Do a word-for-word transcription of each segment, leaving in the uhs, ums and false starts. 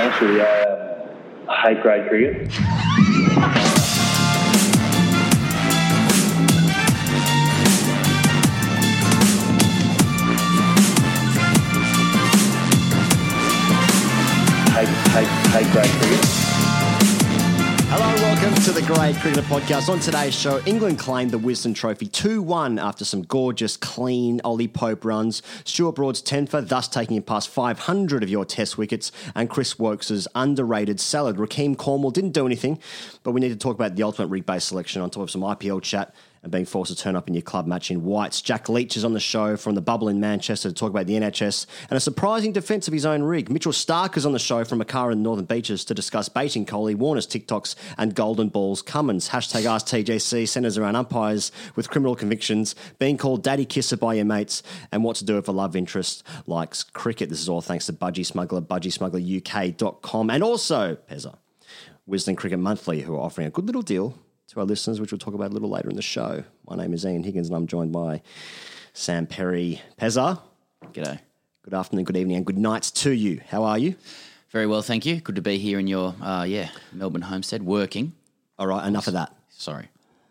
honest with you, I, um, I hate grade cricket. hate, hate, hate grade cricket. Hello and welcome to the Grade Cricketer Podcast. On today's show, England claimed the Wisden Trophy two one after some gorgeous, clean Ollie Pope runs. Stuart Broad's ten for, thus taking him past five hundred of your test wickets. And Chris Woakes' underrated salad. Rakeem Cornwall didn't do anything, but we need to talk about the ultimate rig-based selection on top of some I P L chat and being forced to turn up in your club match in whites. Jack Leach is on the show from the bubble in Manchester to talk about the N H S and a surprising defence of his own rig. Mitchell Stark is on the show from Makara in the Northern Beaches to discuss baiting Kohli, Warner's TikToks and golden balls. Cummins, hashtag Ask T J C, centres around umpires with criminal convictions, being called daddy kisser by your mates, and what to do if a love interest likes cricket. This is all thanks to Budgie Smuggler, budgie smuggler U K dot com, and also Pezza, Wisden Cricket Monthly, who are offering a good little deal to our listeners, which we'll talk about a little later in the show. My name is Ian Higgins and I'm joined by Sam Perry. Pezza. G'day. Good afternoon, good evening and good night to you. How are you? Very well, thank you. Good to be here in your, uh, yeah, Melbourne homestead, working. All right, enough of that. Sorry.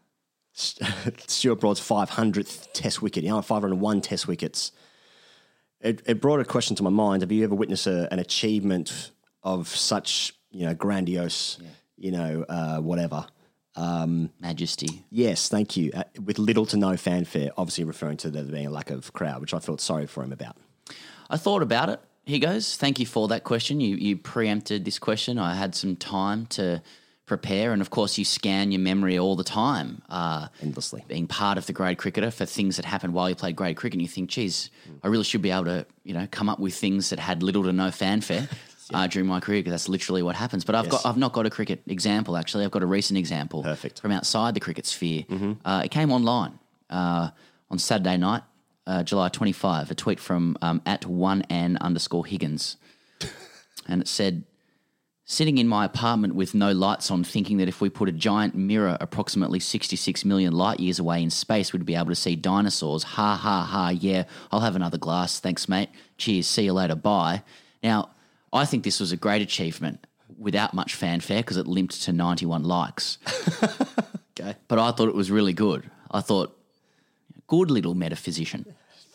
Stuart Broad's five hundredth test wicket, you know, five hundred one test wickets. It, it brought a question to my mind. Have you ever witnessed a, an achievement of such, you know, grandiose, yeah. you know, uh, whatever, Um, Majesty. Yes, thank you. Uh, with little to no fanfare, obviously referring to there being a lack of crowd, which I felt sorry for him about. I thought about it. He goes, thank you for that question. You you preempted this question. I had some time to prepare, and of course you scan your memory all the time. Uh, Endlessly. Being part of the grade cricketer for things that happened while you played grade cricket, and you think, geez, mm. I really should be able to, you know, come up with things that had little to no fanfare. Uh, during my career, because that's literally what happens. But I've yes. got I've not got a cricket example, actually. I've got a recent example Perfect. from outside the cricket sphere. Mm-hmm. Uh, it came online uh, on Saturday night, uh, July twenty-fifth, a tweet from um, at one an underscore Higgins. And it said, sitting in my apartment with no lights on, thinking that if we put a giant mirror approximately sixty-six million light years away in space, we'd be able to see dinosaurs. Ha, ha, ha, yeah, I'll have another glass. Thanks, mate. Cheers, see you later, bye. Now, I think this was a great achievement without much fanfare because it limped to ninety-one likes. Okay. But I thought it was really good. I thought, good little metaphysician.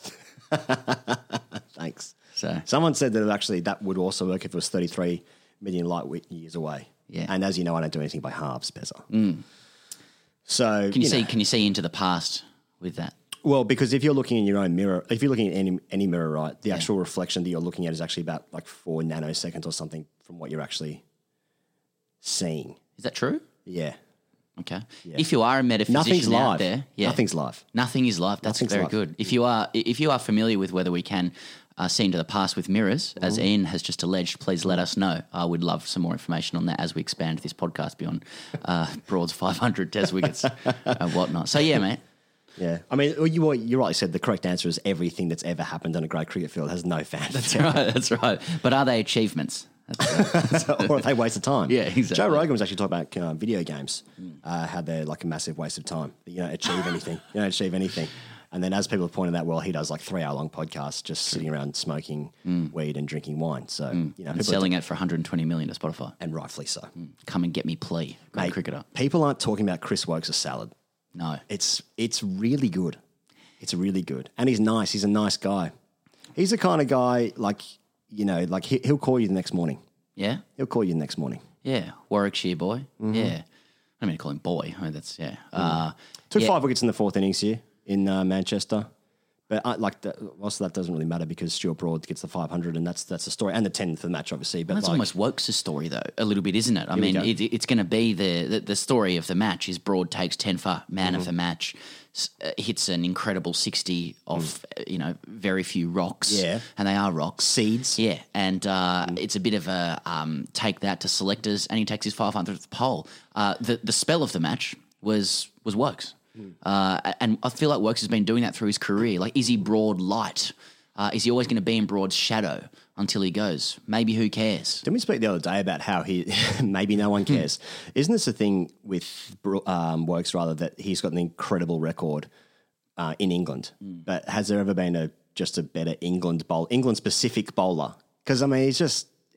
Thanks. So someone said that it actually that would also work if it was thirty-three million light years away. Yeah. And as you know, I don't do anything by halves, Pezza. Mm. So can you, you see? know, Can you see into the past with that? Well, because if you're looking in your own mirror, if you're looking at any any mirror, right, the yeah. actual reflection that you're looking at is actually about like four nanoseconds or something from what you're actually seeing. Is that true? Yeah. Okay. Yeah. If you are a metaphysician Nothing's out live. there, yeah, nothing's live. Nothing is live. That's Nothing's very live. good. If you are, if you are familiar with whether we can uh, see into the past with mirrors, mm-hmm. as Ian has just alleged, please let us know. I would love some more information on that as we expand this podcast beyond uh, Broad's five hundred test wickets and whatnot. So yeah, mate. Yeah, I mean, you you rightly said the correct answer is everything that's ever happened on a great cricket field has no fanfare. That's right. That's right. But are they achievements? That's, uh, or are they waste of time? Yeah, exactly. Joe Rogan was actually talking about uh, video games, mm. uh, how they're like a massive waste of time. You don't achieve anything. You don't achieve anything. And then as people have pointed out, well, he does like three hour long podcasts just sitting around smoking mm. weed and drinking wine. So mm. you know, and selling it for one hundred twenty million to Spotify, and rightfully so. Mm. Come and get me, plea, great Mate, cricketer. People aren't talking about Chris Woakes' salad. No, it's it's really good. It's really good. And he's nice. He's a nice guy. He's the kind of guy, like, you know, like he, he'll call you the next morning. Yeah? He'll call you the next morning. Yeah. Warwickshire boy. Mm-hmm. Yeah. I mean, call him boy. I mean, that's, yeah. Mm. Uh, Took yeah. five wickets in the fourth innings here in uh, Manchester. But I, like, the, also that doesn't really matter because Stuart Broad gets the five hundred and that's that's the story. And the ten for the match, obviously. But well, that's like, almost Woakes' story, though, a little bit, isn't it? I mean, it, it's going to be the, the the story of the match is Broad takes ten for, man mm-hmm. of the match, uh, hits an incredible sixty off, mm. uh, you know, very few rocks. Yeah. And they are rocks. Seeds. Yeah. And uh, mm. it's a bit of a um, take that to selectors, and he takes his five hundredth pole. Uh, the, the spell of the match was was Woakes. Uh, and I feel like Woakes has been doing that through his career. Like, is he Broad light? Uh, is he always going to be in Broad's shadow until he goes? Maybe who cares? Didn't we speak the other day about how he maybe no one cares? Isn't this the thing with um, Woakes, rather, that he's got an incredible record uh, in England? Mm. But has there ever been a just a better England bowl, England specific bowler? Because I mean, he's just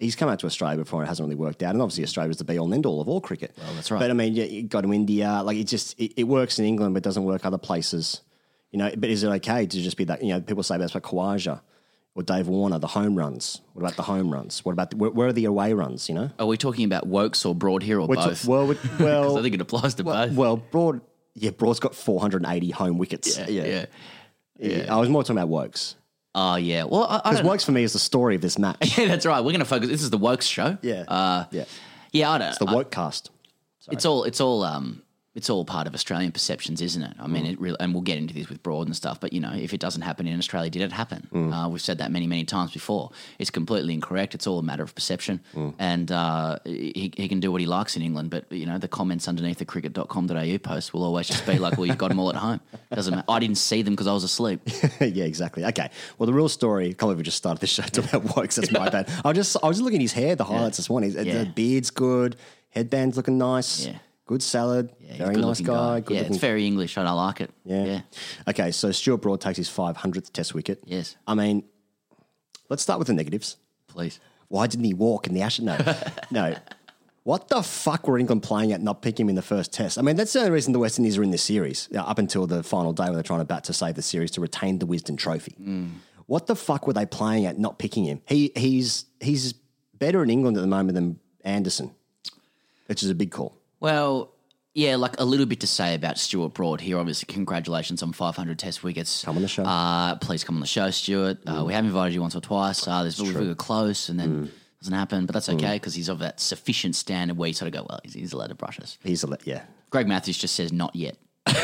he's come out to Australia before and it hasn't really worked out. And obviously Australia was the be all and end all of all cricket. Well, that's right. But I mean, you, you go to India, like it just, it, it works in England, but it doesn't work other places. You know, but is it okay to just be that, you know, people say that's about Khawaja or Dave Warner, the home runs. What about the home runs? What about, the, where, where are the away runs, you know? Are we talking about Wokes or Broad here or We're both? ta- well, we- well, 'Cause I think it applies to well, both. well, Broad, yeah, Broad's got four hundred eighty home wickets. yeah, yeah. Yeah. I was more talking about Wokes. Oh, yeah. Well, I, I Because don't know. Wokes for me is the story of this match. Yeah, that's right. We're going to focus. This is the Wokes show. Yeah. Uh, yeah. yeah, I don't It's the Woke cast. It's all it's all um it's all part of Australian perceptions, isn't it? I mean, Mm. it really, and we'll get into this with Broad and stuff. But you know, if it doesn't happen in Australia, did it happen? Mm. Uh, we've said that many, many times before. It's completely incorrect. It's all a matter of perception, Mm. and uh, he he can do what he likes in England. But you know, the comments underneath the cricket dot com dot a u post will always just be like, "Well, you got them all at home." Doesn't matter. I didn't see them because I was asleep. Yeah, exactly. Okay. Well, the real story, I can't believe we just started this show talking about Wokes. That's my bad. I was just, I was just looking at his hair, the highlights this morning. His- Yeah. The beard's good, headband's looking nice, Yeah. good salad, Yeah, he's very a nice good-looking guy. Yeah, good-looking- it's very English, and I like it. Yeah. yeah. Okay, so Stuart Broad takes his five hundredth Test wicket. Yes. I mean, let's start with the negatives. Please. Why didn't he walk in the Ashes? No, no. What the fuck were England playing at not picking him in the first Test? I mean, that's the only reason the West Indies are in this series, uh, up until the final day when they're trying to bat to save the series to retain the Wisden Trophy. Mm. What the fuck were they playing at not picking him? He He's he's better in England at the moment than Anderson, which is a big call. Well, yeah, like a little bit to say about Stuart Broad here. Obviously, congratulations on five hundred Test wickets. Come on the show. Uh, please come on the show, Stuart. Uh, we have invited you once or twice. Uh, there's we were close, and then doesn't happen, but that's okay because he's of that sufficient standard where you sort of go, well, he's, he's allowed to brush us. He's a le- yeah. Greg Matthews just says not yet.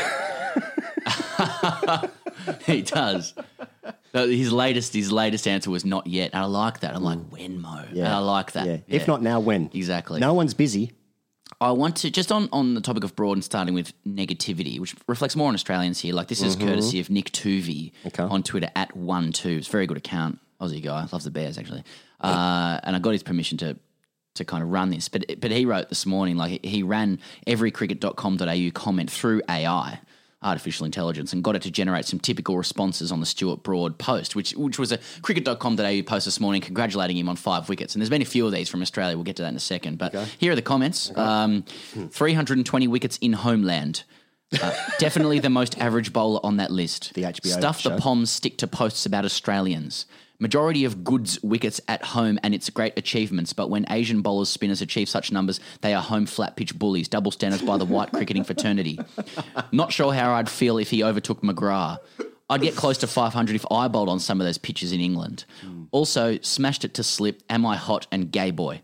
He does. But his latest his latest answer was not yet. And I like that. I'm like, when, Mo? Yeah. And I like that. Yeah. Yeah. If not now, when? Exactly. No one's busy. I want to, just on, on the topic of Broad and starting with negativity, which reflects more on Australians here. Like, this is courtesy of Nick Tuvey Okay. on Twitter at one two. It's a very good account. Aussie guy. Loves the Bears, actually. Uh, and I got his permission to to kind of run this. But but he wrote this morning, like, he ran every cricket dot com dot a u comment through A I, artificial intelligence, and got it to generate some typical responses on the Stuart Broad post, which which was a cricket dot com dot a u post this morning congratulating him on five wickets. And there's been a few of these from Australia. We'll get to that in a second. But here are the comments. Um, three hundred twenty wickets in homeland. Uh, definitely the most average bowler on that list. The H B O Stuff show. the Poms stick to posts about Australians. Majority of goods wickets at home and its great achievements, but when Asian bowlers spinners achieve such numbers, they are home flat pitch bullies, double standards by the white cricketing fraternity. Not sure how I'd feel if he overtook McGrath. I'd get close to five hundred if I bowled on some of those pitches in England. Mm. Also, smashed it to slip, am I hot and gay boy?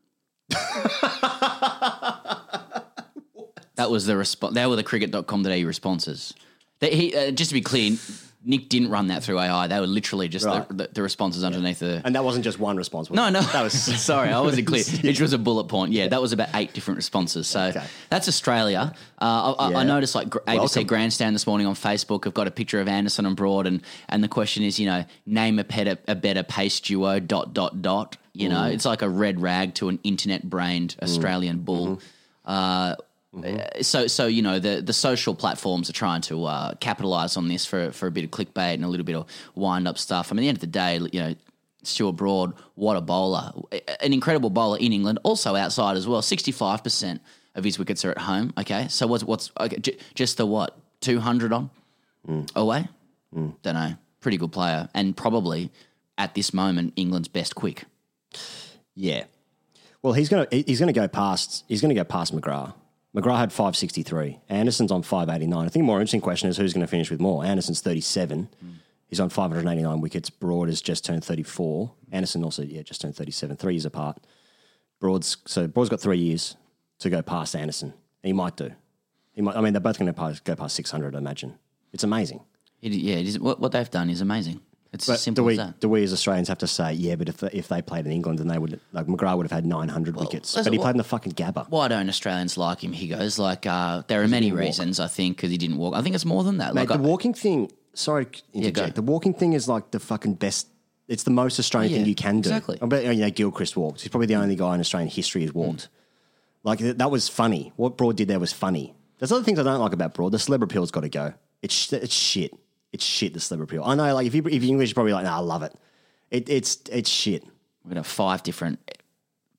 That was the response. They were the cricket dot com dot a u responses. They, he, uh, just to be clear, Nick didn't run that through A I. They were literally just Right. the, the, the responses underneath the. And that wasn't just one response. was No, it? no. That was Sorry, I wasn't clear. It was a bullet point. Yeah, that was about eight different responses. So Okay. that's Australia. Uh, I, I- Yeah. I noticed like A B C Welcome. Grandstand this morning on Facebook. I've got a picture of Anderson and Broad, and and the question is, you know, name a better a better pace duo. Dot dot dot. You know, it's like a red rag to an internet brained Australian bull. Uh, So, so you know, the, the social platforms are trying to uh, capitalize on this for for a bit of clickbait and a little bit of wind up stuff. I mean, at the end of the day, you know, Stuart Broad, what a bowler, an incredible bowler in England, also outside as well. Sixty-five percent of his wickets are at home. Okay, so what's what's okay, j- just the what two hundred on away? Don't know. Pretty good player, and probably at this moment England's best quick. Yeah. Well, he's gonna he's gonna go past he's gonna go past McGrath. McGrath had five sixty-three. Anderson's on five eighty-nine. I think the more interesting question is who's going to finish with more. Anderson's thirty-seven. Mm. He's on five hundred eighty-nine wickets. Broad has just turned thirty-four. Anderson also, yeah, just turned thirty-seven, three years apart. Broad's so Broad's got three years to go past Anderson. He might do. He might. I mean, they're both going to pass, go past six hundred. I imagine it's amazing. It, yeah, it is, what, what they've done is amazing. It's But as simple do we as that. do we as Australians have to say, yeah, but if they, if they played in England, then they would like McGrath would have had nine hundred wickets, that's but he what- played in the fucking Gabba. Why don't Australians like him? He goes like uh, there are many didn't walk. reasons. I think because he didn't walk. I think it's more than that. Mate, Like the I- walking thing. Sorry, to interject. go. The walking thing is like the fucking best. It's the most Australian Yeah, thing you can do. exactly. I bet you know Gilchrist walked. He's probably the only guy in Australian history who's walked. Like th- that was funny. What Broad did there was funny. There's other things I don't like about Broad. The celeb appeal's got to go. It's sh- it's shit. It's shit. The celeb appeal. I know. Like if you if you're English, you're probably like, nah, I love it. It it's it's shit. we're gonna have five different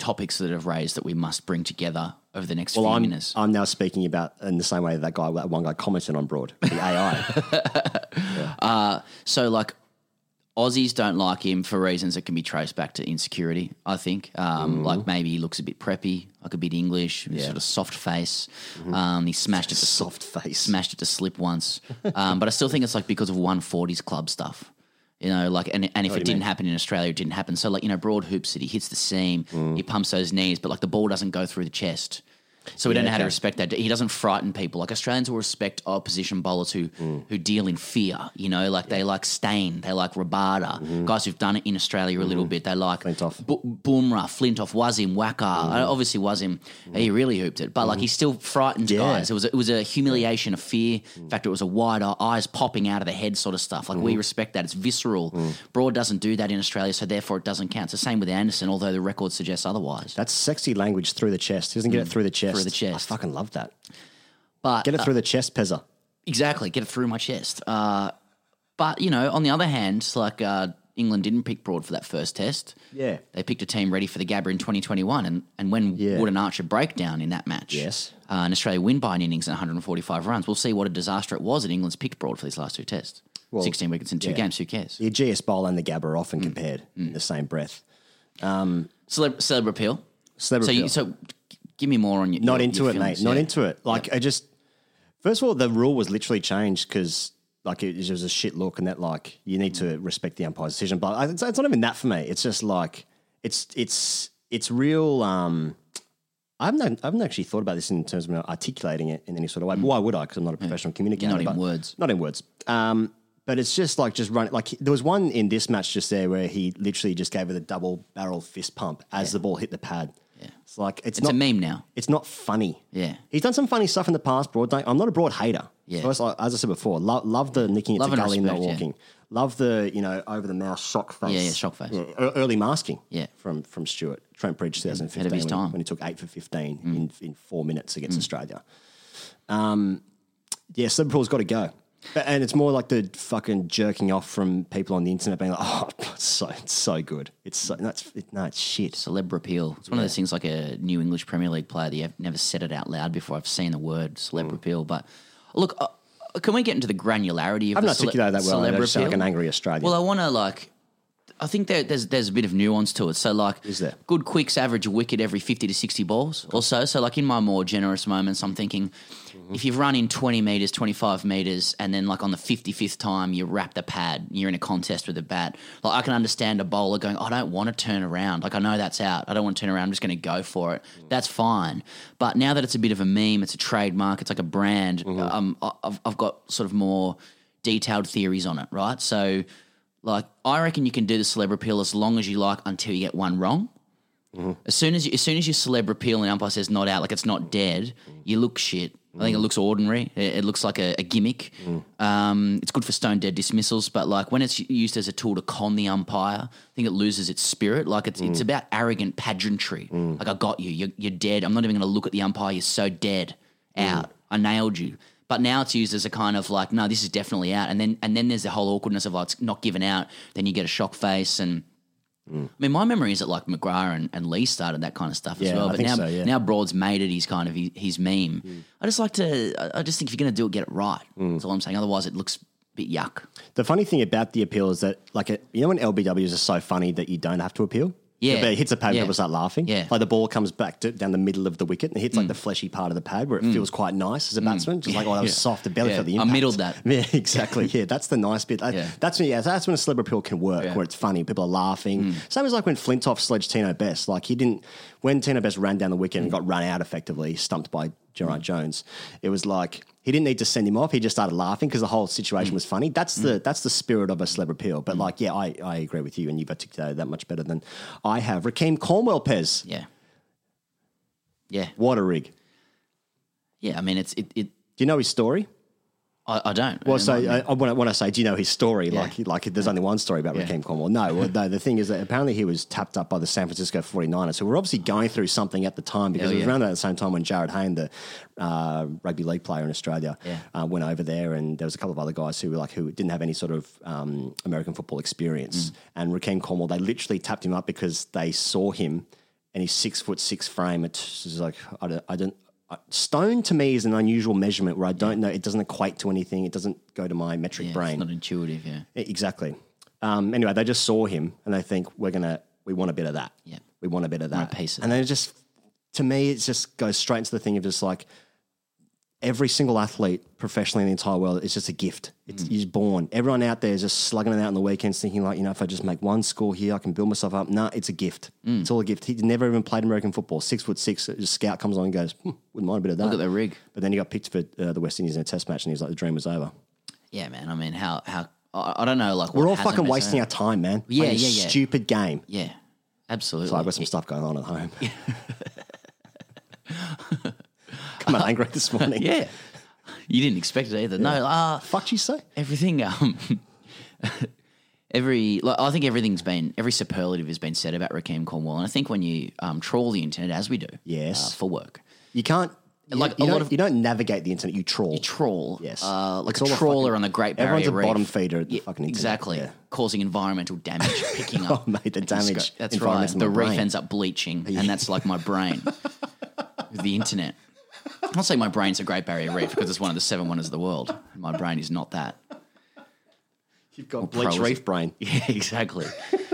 topics that have raised that we must bring together over the next Well, few I'm, minutes. I'm now speaking about in the same way that, that guy, that one guy commented on Broad, the A I. So, like, Aussies don't like him for reasons that can be traced back to insecurity, I think. Um, Like, maybe he looks a bit preppy, like a bit English, sort of soft face. Um, he smashed it to Soft face. smashed it to slip once. Um, but I still think it's, like, because of one forties club stuff. You know, like, and, and if it didn't happen in Australia, it didn't happen. So, like, you know, Broad hoops it, he hits the seam, he pumps those knees, but, like, the ball doesn't go through the chest. So we Yeah, don't know how to okay. respect that. He doesn't frighten people. Like Australians will respect opposition bowlers who who deal in fear. You know, like they like Stain, they like Rabada, guys who've done it in Australia a little bit. They like Flintoff. Bu- Bumrah, Flintoff, Wazim, Wacker. Uh, Obviously Wazim, he really hooped it, but like he still frightened Yeah. guys. It was a, it was a humiliation, a fear. In fact, it was a wide eye, eyes popping out of the head sort of stuff. Like we respect that. It's visceral. Broad doesn't do that in Australia, so therefore it doesn't count. It's the same with Anderson, although the record suggests otherwise. That's sexy language through the chest. He doesn't get it through the chest. Through the chest. I fucking love that. But Get it through the chest, Pezza. Exactly, get it through my chest. Uh, but, you know, on the other hand, like uh, England didn't pick Broad for that first test. Yeah. They picked a team ready for the Gabba in twenty twenty-one. And, and when Yeah. would an Archer break down in that match? Yes. Uh, and Australia win by an innings and one hundred forty-five runs. We'll see what a disaster it was that England's picked Broad for these last two tests. Well, sixteen wickets in two yeah. games, who cares? The G S Bowl and the Gabba are Mm. often compared in the same breath. Celeb- Celeb appeal. Celeb so, you, appeal. so g- give me more on your Not your, into your it, feelings. mate. Not Yeah. into it. Like, I just, first of all, the rule was literally changed because, like, it, it was a shit look and that, like, you need to respect the umpire's decision. But I, it's, it's not even that for me. It's just like, it's, it's, it's real. Um, I haven't, I haven't actually thought about this in terms of articulating it in any sort of way. But why would I? Because I'm not a professional communicator. Not in but- words. Not in words. Um, but it's just like just run. Like there was one in this match just there where he literally just gave it a double barrel fist pump as the ball hit the pad. Yeah. It's like it's, It's not a meme now. It's not funny. Yeah. He's done some funny stuff in the past, Broad. Don't- I'm not a Broad hater. Yeah. So it's like, as I said before, lo- love the nicking it Love to and gully and not respect, yeah. walking. Love the, you know, over the mouth shock face. Yeah, yeah, shock face. Yeah, e- early masking Yeah. from from Stewart. Trent Bridge twenty fifteen Ahead of his when, time. when he took eight for fifteen in, in four minutes against Australia. Um, yeah, Liverpool's got to go. But- And it's more like the fucking jerking off from people on the internet being like, oh, it's so, it's so good. It's so, no, it's, it, no, it's shit. Celeb repeal. It's one of those things like a new English Premier League player that you've never said it out loud before. I've seen the word celeb repeal. But look, uh, can we get into the granularity of I haven't the cele- articulated that well. I celeb just sound like repeal? an angry Australian. Well, I want to like. I think there, there's there's a bit of nuance to it. So like, Is there? good quicks average a wicket every fifty to sixty balls or so. So like in my more generous moments, I'm thinking if you've run in twenty meters, twenty-five meters, and then like on the fifty-fifth time you wrap the pad, you're in a contest with a bat. Like I can understand a bowler going, I don't want to turn around. Like I know that's out. I don't want to turn around. I'm just going to go for it. That's fine. But now that it's a bit of a meme, it's a trademark. It's like a brand. Um, I- I've, I've got sort of more detailed theories on it, right? So. Like, I reckon you can do the celeb repeal as long as you like until you get one wrong. As soon as you, as soon as you celeb repeal and the umpire says not out, like it's not dead, you look shit. I think it looks ordinary. It, it looks like a, a gimmick. Um, it's good for stone dead dismissals, but like when it's used as a tool to con the umpire, I think it loses its spirit. Like it's it's about arrogant pageantry. Like I got you. You're, you're dead. I'm not even going to look at the umpire. You're so dead. Out. I nailed you. But now it's used as a kind of like, no, this is definitely out. And then and then there's the whole awkwardness of, oh, it's not given out. Then you get a shock face. And I mean, my memory is that like McGrath and, and Lee started that kind of stuff as Yeah, well. I But think now, so, yeah. now Broad's made it his kind of his, his meme. I just like to, I- I just think if you're going to do it, get it right. That's all I'm saying. Otherwise, it looks a bit yuck. The funny thing about the appeal is that, like, it, you know, when L B Ws are so funny that you don't have to appeal. Yeah. But it hits a pad, Yeah. people start laughing. Yeah. Like the ball comes back to, down the middle of the wicket and it hits like the fleshy part of the pad where it feels quite nice as a batsman. Just like, oh, that was Yeah. soft. The belly Yeah. for the I impact. middled that. Yeah, exactly. Yeah, that's the nice bit. I- Yeah. That's when, yeah, that's when a celeb appeal can work, Yeah. where it's funny. People are laughing. Same as like when Flintoff sledged Tino Best. Like he didn't, when Tino Best ran down the wicket and got run out effectively, stumped by Gerard Jones, it was like, he didn't need to send him off. He just started laughing because the whole situation was funny. That's the that's the spirit of a celeb appeal. But like, yeah, I, I agree with you, and you've articulated that much better than I have. Rakeem Cornwell, Pez. Yeah. Yeah. What a rig. Yeah. I mean, it's, it, it Do you know his story? I, I don't. Well, I so don't know. I, I, when, I, when I say, do you know his story? Yeah. Like, like there's only one story about Yeah. Rakeem Cornwell. No, well, no, the thing is that apparently he was tapped up by the San Francisco forty-niners. So we're obviously going through something at the time because Hell it was yeah. around at the same time when Jared Hayne, the uh, rugby league player in Australia, Yeah. uh, went over there, and there was a couple of other guys who were like who didn't have any sort of um, American football experience. Mm. And Rakeem Cornwell, they literally tapped him up because they saw him and his six foot six frame. It's just like I don't. I don't uh, stone to me is an unusual measurement where I don't know. It doesn't equate to anything. It doesn't go to my metric Yeah, brain. it's not intuitive, yeah. E- Exactly. Um, anyway, they just saw him and they think we're gonna we want a bit of that. Yeah. We want a bit of that. Want a piece of and then it just to me it just goes straight into the thing of just like every single athlete professionally in the entire world is just a gift. It's Mm. you're born. Everyone out there is just slugging it out on the weekends thinking like, you know, if I just make one score here, I can build myself up. No, it's a gift. Mm. It's all a gift. He never even played American football. Six foot six, a scout comes on and goes, hmm, wouldn't mind a bit of that. Look at the rig. But then he got picked for uh, the West Indies in a test match and he was like, the dream was over. Yeah, man. I mean, how, how, I, I don't know, like, We're what all hasn't fucking been wasting said. our time, man. Yeah, Playing a yeah, yeah. stupid game. Yeah, absolutely. So I've got some stuff going on at home. Come on, angry this morning. Yeah. You didn't expect it either. No, uh, Fuck you say? everything, um, every, like, I think everything's been, every superlative has been said about Rakeem Cornwall. And I think when you um, trawl the internet, as we do, Yes. uh, for work, You can't. Like you, a you lot don't, of- you don't navigate the internet. You trawl. you trawl, Yes. uh, like It's a all a trawler fucking- on the Great Barrier everyone's a Reef. bottom feeder at the Yeah, fucking internet. exactly, Yeah. causing environmental damage, picking up. Oh, mate, the damage That's environment's right. in The my reef brain. ends up bleaching, and that's like my brain with the internet. I'm not saying my brain's a Great Barrier Reef because it's one of the seven wonders of the world. My brain is not that. You've got pros. bleach reef brain. Yeah, exactly.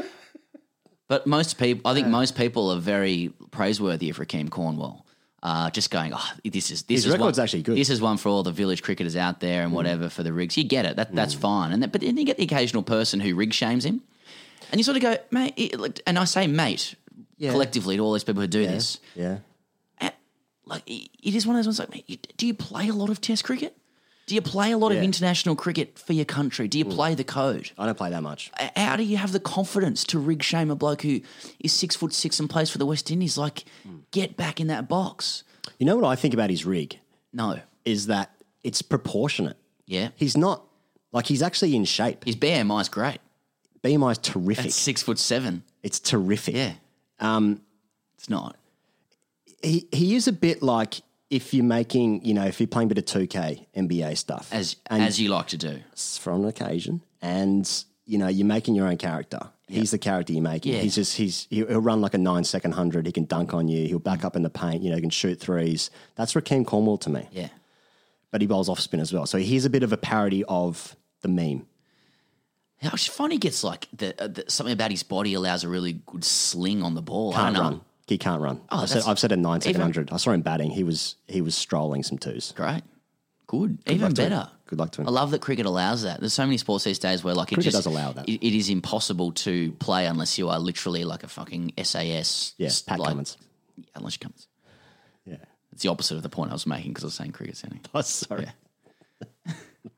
But most people, I think most people are very praiseworthy of Rakeem Cornwall. Uh, just going, oh, this is this His is record's one, actually good. This is one for all the village cricketers out there and whatever for the rigs. You get it, that that's fine. And that, but then you get the occasional person who rig shames him, and you sort of go, mate. It, like- and I say, mate, Yeah. collectively to all these people who do this. Yeah. At- like it it is one of those ones like, mate, you, do you play a lot of Test cricket? Do you play a lot Yeah. of international cricket for your country? Do you play the code? I don't play that much. Uh, How do you have the confidence to rig shame a bloke who is six foot six and plays for the West Indies? Like, get back in that box. You know what I think about his rig No. is that it's proportionate. Yeah. He's not like he's actually in shape. His B M I is great. B M I is terrific. At six foot seven. It's terrific. Yeah. Um, it's not. He he is a bit like if you're making, you know, if you're playing a bit of two K N B A stuff. As and as you like to do. for an occasion, and you know you're making your own character. He's the character you're making. Yeah. He's just he's he'll he'll run like a nine second hundred. He can dunk on you. He'll back up in the paint. You know, he can shoot threes. That's Rakeem Cornwall to me. Yeah. But he bowls off spin as well. So he's a bit of a parody of the meme. I just find he gets like the, uh, the, something about his body allows a really good sling on the ball. I Can't don't know. run. He can't run. Oh, I've, said, that's- I've said a nine second even- hundred. I saw him batting. He was he was strolling some twos. Great. Good. Even luck to him. better. Good luck to him. I love that cricket allows that. There's so many sports these days where like it Cricket just, does allow that. It, it is impossible to play unless you are literally like a fucking S A S. Yeah, s- Pat like, Cummins. Unless you Cummins. Yeah. It's the opposite of the point I was making because I was saying cricket sounding. Oh, sorry. Yeah.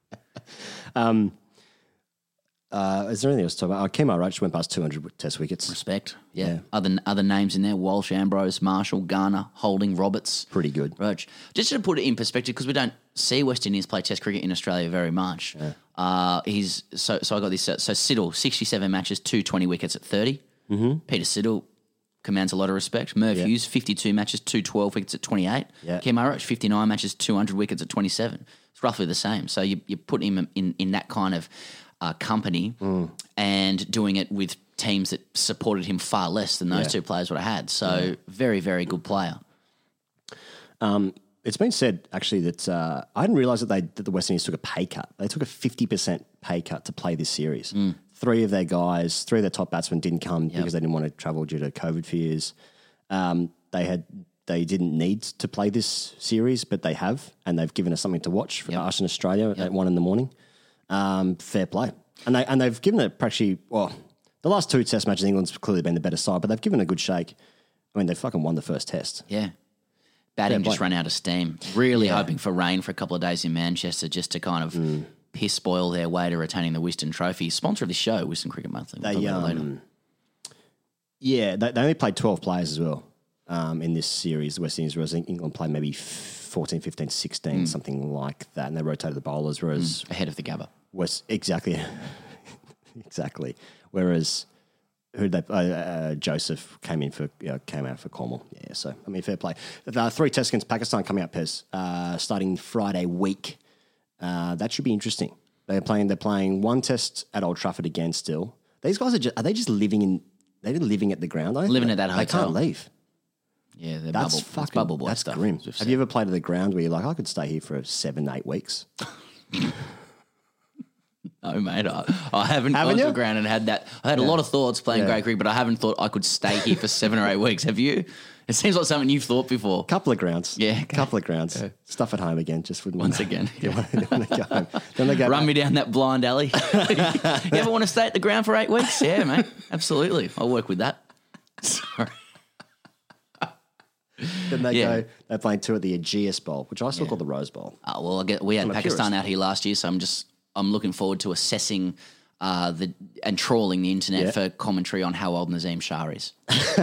Uh, is there anything else to talk about? Oh, Kemar Roach went past two hundred test wickets. Respect. Yeah. Yeah. Other other names in there: Walsh, Ambrose, Marshall, Garner, Holding, Roberts. Pretty good. Roach. Just to put it in perspective, because we don't see West Indians play Test cricket in Australia very much. Uh, he's so so I got this. Uh, so Siddle, sixty-seven matches, two twenty wickets at thirty. Mm-hmm. Peter Siddle commands a lot of respect. Merv Yeah. Hughes, fifty-two matches, two twelve wickets at twenty-eight. Yeah. Kemar Roach, fifty-nine matches, two hundred wickets at twenty-seven. It's roughly the same. So you you put him in in that kind of uh, company Mm. and doing it with teams that supported him far less than those Yeah. two players would have had. So very very good player. It's been said actually that uh, I didn't realise that they that the West Indies took a pay cut. They took a fifty percent pay cut to play this series. Mm. Three of their guys, three of their top batsmen didn't come because they didn't want to travel due to COVID fears. Um, they had they didn't need to play this series, but they have, and they've given us something to watch for Yep. us in Australia at one in the morning. Um, fair play, and they and they've given it actually. Well, the last two Test matches, England's clearly been the better side, but they've given a good shake. I mean, they fucking won the first Test. Yeah. Batting Fair just play. ran out of steam. Really Yeah. hoping for rain for a couple of days in Manchester just to kind of piss spoil their way to retaining the Wiston Trophy. Sponsor of the show, Wiston Cricket Monthly. We'll They, talk about it later. um, yeah, they, they only played twelve players as well um, in this series. The West Indies, whereas England played maybe fourteen, fifteen, sixteen, something like that, and they rotated the bowlers. Whereas Ahead of the Gabba. West exactly, exactly. Whereas who they uh, uh, Joseph came in for you know, came out for Cornwall. Yeah, so I mean, fair play. The three tests against Pakistan coming up, Pez, uh, starting Friday week. Uh, that should be interesting. They're playing. They're playing one test at Old Trafford again. Still, these guys are just, are they just living in? They're living at the ground. I don't Living think at that they hotel. can't leave. Yeah, they're That's bubble, fucking that's bubble boy that's stuff. grim. as we've Have said. you ever played at the ground where you're like, I could stay here for seven, eight weeks? No, mate. I, I haven't Haven't gone to you? the ground and had that. I had a lot of thoughts playing Yeah. grade cricket, but I haven't thought I could stay here for seven or eight weeks. Have you? It seems like something you've thought before. Couple of grounds. Yeah, okay. Couple of grounds. Stuff at home again. Just wouldn't Once want to- again. Didn't want to- didn't want to go home. Then they go Run back. me down that blind alley. You ever want to stay at the ground for eight weeks? Yeah, mate. Absolutely. I'll work with that. Sorry. Then they Yeah. go, they're playing two at the Aegeus Bowl, which I still call the Rose Bowl. Uh, well, I get, we had I'm a Pakistan purist. out here last year, so I'm just I'm looking forward to assessing uh, the and trawling the internet Yeah. for commentary on how old Nazim Shah is.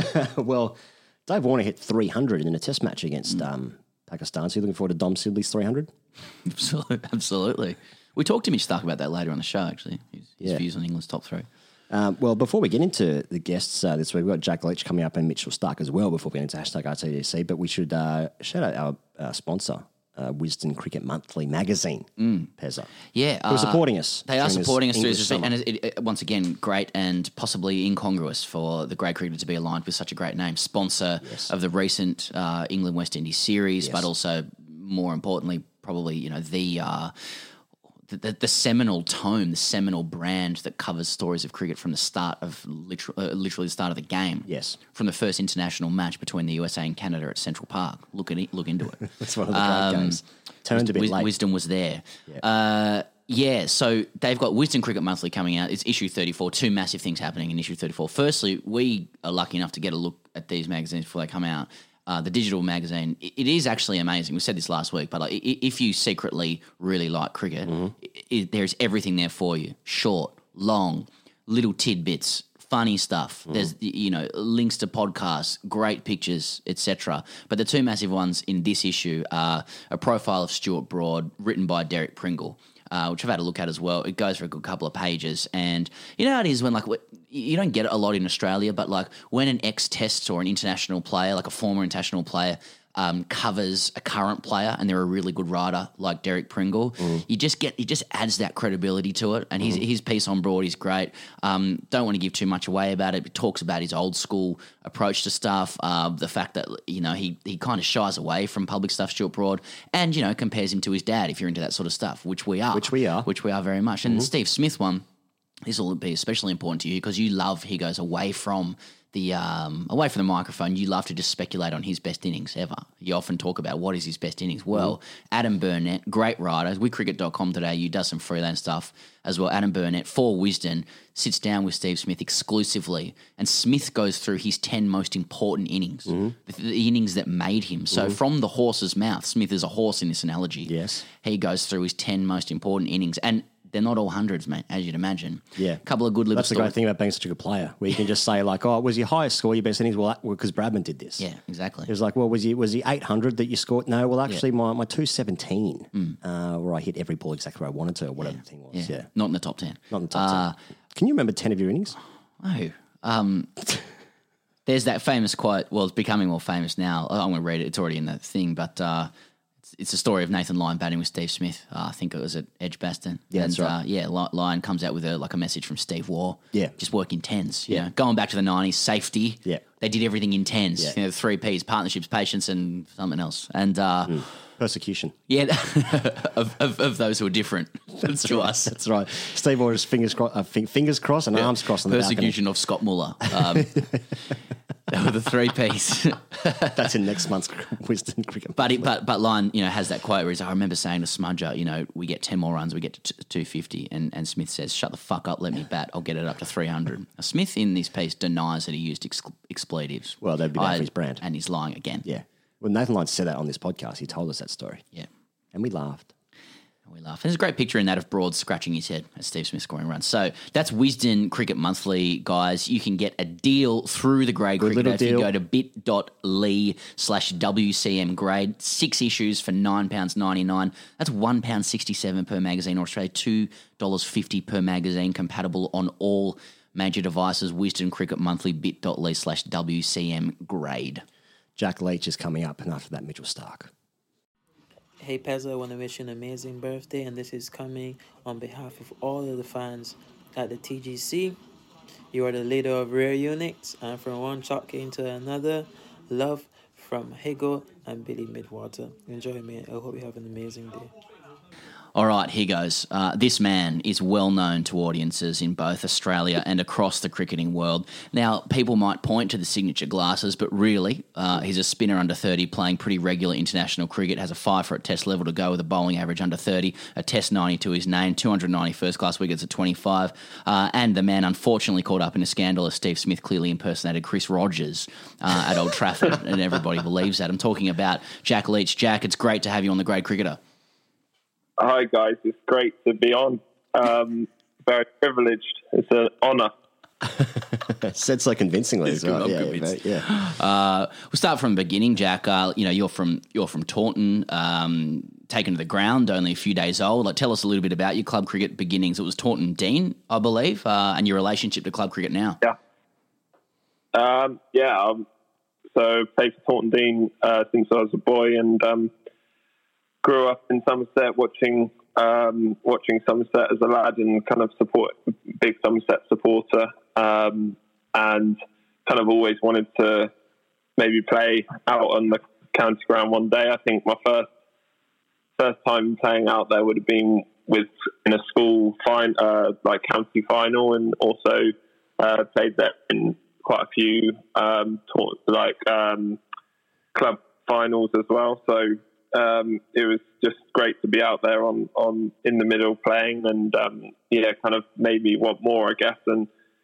Well, Dave Warner hit three hundred in a test match against Mm. um, Pakistan. So you're looking forward to Dom Sibley's three hundred? Absolutely, absolutely. We talked to Mitch Stark about that later on the show. Actually, his, his Yeah. views on England's top three. Um, well, before we get into the guests uh, this week, we've got Jack Leach coming up and Mitchell Stark as well before we get into hashtag R T D C. But we should uh, shout out our uh, sponsor, uh, Wisden Cricket Monthly magazine, Pezza. Yeah, Who are uh, supporting us. They are during this supporting us through English this, summer. and it, it, it- once again, great and possibly incongruous for the Grade Cricketer to be aligned with such a great name, sponsor Yes. of the recent uh, England West Indies series, Yes. but also more importantly, probably you know the. Uh, the, the, the seminal tome, the seminal brand that covers stories of cricket from the start of literal, uh, literally the start of the game. Yes. From the first international match between the U S A and Canada at Central Park. Look at it, look into it. It's one of the great Um, games. Turned a bit Wis- late. Wisdom was there. Yeah. Uh, yeah, so they've got Wisdom Cricket Monthly coming out. It's issue thirty-four. Two massive things happening in issue thirty-four. Firstly, we are lucky enough to get a look at these magazines before they come out. Uh, the digital magazine, it, it is actually amazing. We said this last week, but like, i- if you secretly really like cricket, Mm-hmm. i i there's everything there for you. Short, long, little tidbits, funny stuff. Mm-hmm. There's y- you know links to podcasts, great pictures, et cetera. But the two massive ones in this issue are a profile of Stuart Broad, written by Derek Pringle, uh, which I've had a look at as well. It goes for a good couple of pages, and you know how it is when like wh- you don't get it a lot in Australia, but like when an ex-Test or an international player, like a former international player, um, covers a current player and they're a really good writer like Derek Pringle, you just get, he just adds that credibility to it. And his, his piece on Broad is great. Um, don't want to give too much away about it. It talks about his old school approach to stuff, uh, the fact that, you know, he, he kind of shies away from public stuff, Stuart Broad, and, you know, compares him to his dad if you're into that sort of stuff, which we are. Which we are. Which we are very much. And the Steve Smith one, this will be especially important to you because you love, he goes away from the um, away from the microphone, you love to just speculate on his best innings ever. You often talk about what is his best innings. Well, Adam Burnett, great writer, with cricket dot com today, you does some freelance stuff as well. Adam Burnett, for Wisden, sits down with Steve Smith exclusively, and Smith goes through his ten most important innings, the, the innings that made him. So from the horse's mouth, Smith is a horse in this analogy. Yes. He goes through his ten most important innings, and they're not all hundreds, mate, as you'd imagine. Yeah. A couple of good little That's the great stories. thing about being such a good player, where you can just say like, "Oh, was your highest score your best innings?" Well, because Bradman did this. Yeah, exactly. It was like, "Well, was he was he eight hundred that you scored?" No, well, actually, my my two seventeen, uh, where I hit every ball exactly where I wanted to, or whatever the thing was. Yeah, Not in the top ten. not in the top Uh, ten. Can you remember ten of your innings? No. Um, there's that famous quote. Well, it's becoming more famous now. I'm going to read it. It's already in the thing, but uh, it's, it's a story of Nathan Lyon batting with Steve Smith. Uh, I think it was at Edgbaston. Yeah, and, that's right. Uh, yeah, Ly- Lyon comes out with a like a message from Steve Waugh. Yeah. just work in tens. Yeah. Yeah, going back to the nineties, safety. Yeah. they did everything in tens. Yeah. You know, the three Ps: partnerships, patience, and something else. And uh, Persecution. yeah, of, of of those who are different to us. That's right. Steve Orr's fingers cro- uh, fin- fingers crossed and arms crossed on the balcony. Persecution of Scott Muller. Um, they were the three Ps. That's in next month's Wisden Cricket. But it, but but Lyon, you know, has that quote where he's, I remember saying to Smudger, you know, we get ten more runs, we get to t- two fifty, and and Smith says, "Shut the fuck up, let me bat, I'll get it up to three hundred." Now, Smith in this piece denies that he used ex- expletives. Well, that'd be bad I- for his brand. and he's lying again. Yeah. Well, Nathan Lyon said that on this podcast. He told us that story, yeah. and we laughed. We laugh. There's a great picture in that of Broad scratching his head as Steve Smith scoring runs. So that's Wisden Cricket Monthly, guys. You can get a deal through the Grade Good Cricket little if you deal. go to bit.ly slash WCM grade. Six issues for nine pounds ninety-nine. That's one pound sixty-seven per magazine, or Australia two dollars fifty per magazine, compatible on all major devices. Wisden Cricket Monthly, bit.ly slash WCM grade. Jack Leach is coming up, and after that, Mitchell Stark. Hey Pezzo, I want to wish you an amazing birthday, and this is coming on behalf of all of the fans at the T G C. You are the leader of Rare Units, and from one shot game to another, love from Higo and Billy Midwater. Enjoy, man. I hope you have an amazing day. All right, here goes. Uh, this man is well known to audiences in both Australia and across the cricketing world. Now, people might point to the signature glasses, but really, uh, he's a spinner under thirty playing pretty regular international cricket, has a five for at test level to go with a bowling average under thirty, a test ninety to his name, two hundred ninety first-class wickets at twenty-five, uh, and the man unfortunately caught up in a scandal as Steve Smith clearly impersonated Chris Rogers uh, at Old Trafford, and everybody believes that. I'm talking about Jack Leach. Jack, it's great to have you on The Grade Cricketer. Hi, guys. It's great to be on. Um, very privileged. It's an honour. Said so convincingly as well. Yeah, Yeah, very- yeah. Uh, we'll start from the beginning, Jack. Uh, you know, you're from you're from Taunton, um, taken to the ground, only a few days old. Like, tell us a little bit about your club cricket beginnings. It was Taunton Dean, I believe, uh, and your relationship to club cricket now. Yeah. Um, yeah. Um, so played for Taunton Dean uh, since I was a boy, and um, grew up in Somerset, watching um, watching Somerset as a lad, and kind of support big Somerset supporter, um, and kind of always wanted to maybe play out on the county ground one day. I think my first first time playing out there would have been with in a school fine uh, like county final, and also uh, played there in quite a few um, taught, like um, club finals as well. So. Um, it was just great to be out there on, on in the middle playing, and um, yeah, kind of made me want more, I guess. And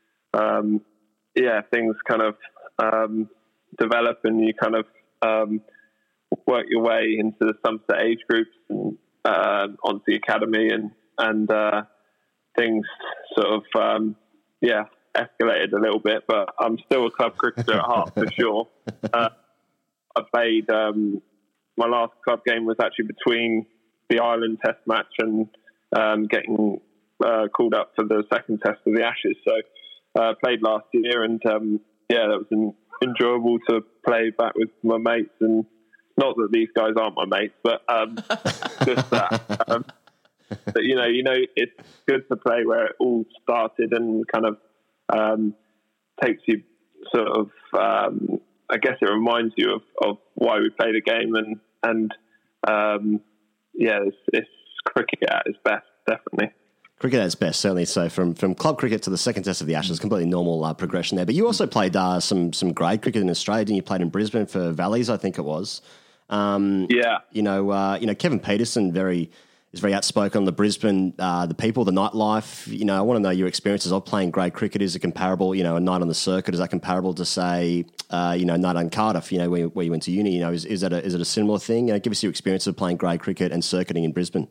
um, yeah, things kind of um, develop, and you kind of um, work your way into the Somerset age groups and uh, onto the academy, and and uh, things sort of um, yeah escalated a little bit. But I'm still a club cricketer at heart for sure. Uh, I played. Um, My last club game was actually between the Ireland Test match and um, getting uh, called up for the second Test of the Ashes. So uh, played last year, and um, yeah, that was an, enjoyable to play back with my mates. And not that these guys aren't my mates, but um, just that. Um, but you know, you know, it's good to play where it all started, and kind of um, takes you sort of. Um, I guess it reminds you of, of why we play the game, and and um, yeah, it's, it's cricket at its best, definitely. Cricket at its best, certainly. So from, from club cricket to the second Test of the Ashes, completely normal uh, progression there. But you also played uh, some some grade cricket in Australia, didn't you? Played in Brisbane for Valleys, I think it was. Um, yeah. You know, uh, you know, Kevin Peterson very is very outspoken on the Brisbane, uh, the people, the nightlife. You know, I want to know your experiences of playing grade cricket. Is it comparable? You know, a night on the circuit, is that comparable to say, uh, you know, night on Cardiff? You know, where, where you went to uni. You know, is is that a, is it a similar thing? You know, give us your experience of playing grade cricket and circuiting in Brisbane.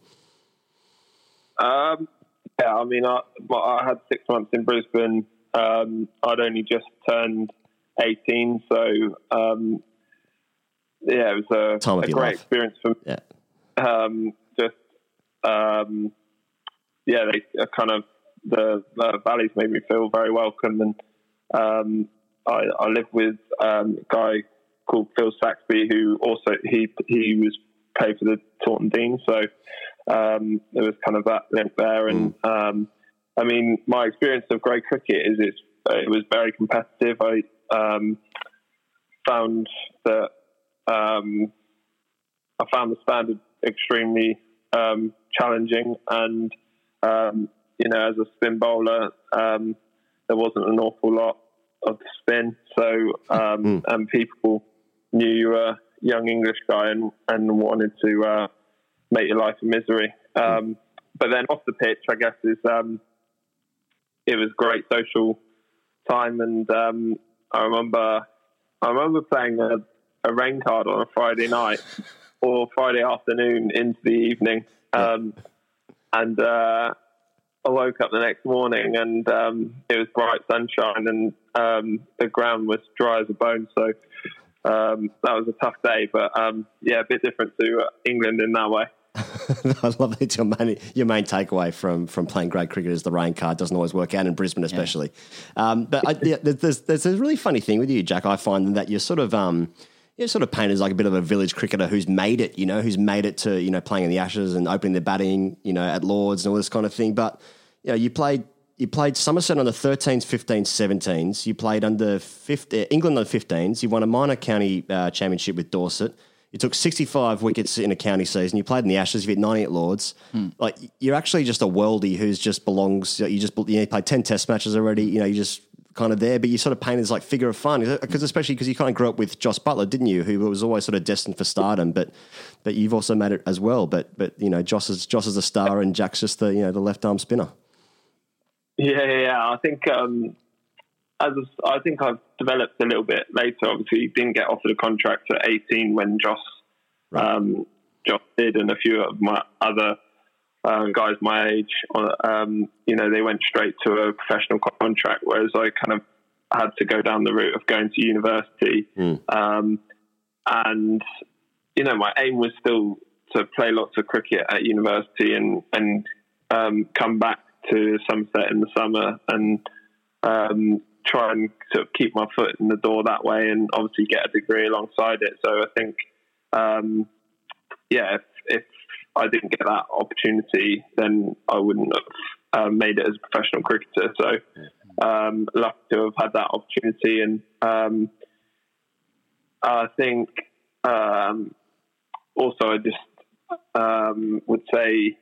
Um, yeah, I mean, I, I had six months in Brisbane. Um, I'd only just turned eighteen, so um, yeah, it was a, Time of a your great life. experience for me. Yeah. Um, just um, yeah, they uh, kind of the uh, Valleys made me feel very welcome, and um, I, I lived with um, a guy called Phil Saxby, who also he he was played for the Taunton Dean, so um, there was kind of that link there. And Mm. um, I mean, my experience of grade cricket is it's, it was very competitive. I um, found that um, I found the standard extremely um, challenging, and um, you know, as a spin bowler, um, there wasn't an awful lot of spin, so um, Mm. and people knew you were a young English guy and, and wanted to uh, make your life a misery. Um, but then off the pitch, I guess is um, it was great social time, and um, I remember I remember playing a, a rain card on a Friday night or Friday afternoon into the evening, um, and uh, I woke up the next morning and um, it was bright sunshine, and um, the ground was dry as a bone. So um, that was a tough day, but um, yeah, a bit different to uh, England in that way. I love that your main, your main takeaway from, from playing grade cricket is the rain card doesn't always work out in Brisbane, especially. Yeah. Um, but I, yeah, there's there's a really funny thing with you, Jack. I find that you're sort of um, you're sort of painted as like a bit of a village cricketer who's made it. You know, who's made it to you know playing in the Ashes and opening their batting, you know, at Lords and all this kind of thing. But you know, you played you played Somerset under thirteens, fifteens, seventeens. You played under fifteen, England under fifteens. You won a minor county uh, championship with Dorset. You took sixty-five wickets in a county season. You played in the Ashes. You hit ninety at Lords. Hmm. Like you're actually just a worldie who's just belongs. You just you, know, you played ten Test matches already. You know, you just kind of there, but you sort of painted as like figure of fun because especially because you kind of grew up with Joss Butler, didn't you? Who was always sort of destined for stardom, but but you've also made it as well. But but you know, Joss is Joss is the star and Jack's just the you know the left arm spinner. Yeah, yeah, yeah. I think um, as a, I think I've developed a little bit later. Obviously, didn't get offered a contract at eighteen when Joss right. um, Joss did, and a few of my other um, guys my age. Um, you know, they went straight to a professional contract, whereas I kind of had to go down the route of going to university. Mm. Um, and you know, my aim was still to play lots of cricket at university and and um, come back to Somerset in the summer and um, try and sort of keep my foot in the door that way, and obviously get a degree alongside it. So I think, um, yeah, if, if I didn't get that opportunity, then I wouldn't have um, made it as a professional cricketer. So um, lucky to have had that opportunity, and um, I think um, also I just um, would say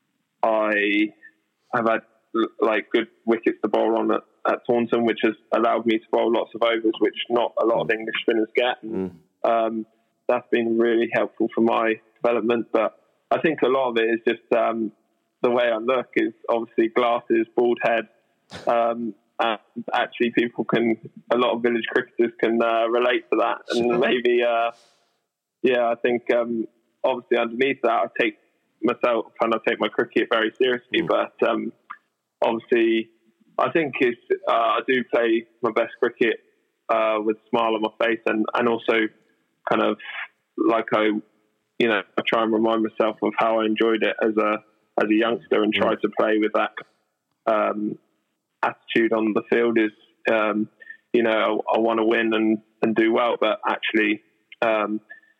I. I've had like good wickets to bowl on at, at Taunton, which has allowed me to bowl lots of overs, which not a lot of English spinners get. Mm. Um, that's been really helpful for my development. But I think a lot of it is just um, the way I look is obviously glasses, bald head. Um, and actually, people can, a lot of village cricketers can uh, relate to that. And maybe, uh, yeah, I think um, obviously underneath that, I take myself and I take my cricket very seriously, mm. but um, obviously I think it's, uh, I do play my best cricket uh, with a smile on my face, and, and also kind of like I, you know, I try and remind myself of how I enjoyed it as a as a youngster, and try mm. to play with that um, attitude on the field. Is um, you know, I, I want to win and, and do well, but actually. Um,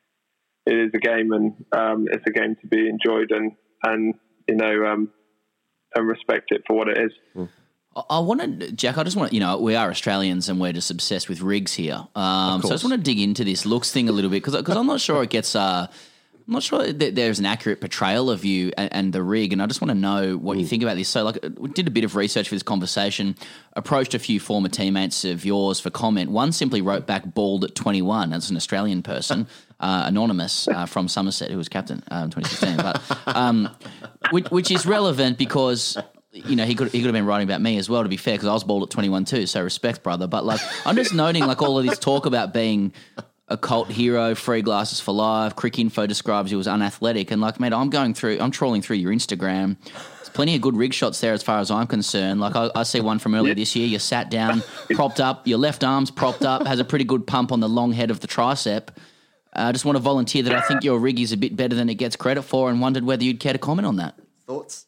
It is a game, and um, it's a game to be enjoyed, and and you know, um, and respect it for what it is. Mm. I wanted, Jack, I just want to, you know, we are Australians and we're just obsessed with rigs here. Um, so I just want to dig into this looks thing a little bit because I'm not sure it gets. Uh, I'm not sure that there's an accurate portrayal of you and, and the rig, and I just want to know what mm. you think about this. So, like, we did a bit of research for this conversation, approached a few former teammates of yours for comment. One simply wrote back bald at twenty-one. That's an Australian person, uh, anonymous uh, from Somerset, who was captain uh, in twenty fifteen. But um, which, which is relevant because. You know, he could he could have been writing about me as well, to be fair, because I was bald at twenty-one too, so respect, brother. But, like, I'm just noting, like, all of this talk about being a cult hero, free glasses for life, Cricinfo describes you as unathletic, and, like, mate, I'm going through, I'm trawling through your Instagram. There's plenty of good rig shots there as far as I'm concerned. Like, I, I see one from earlier this year. You sat down, propped up, your left arm's propped up, has a pretty good pump on the long head of the tricep. I uh, just want to volunteer that I think your rig is a bit better than it gets credit for, and wondered whether you'd care to comment on that. Thoughts?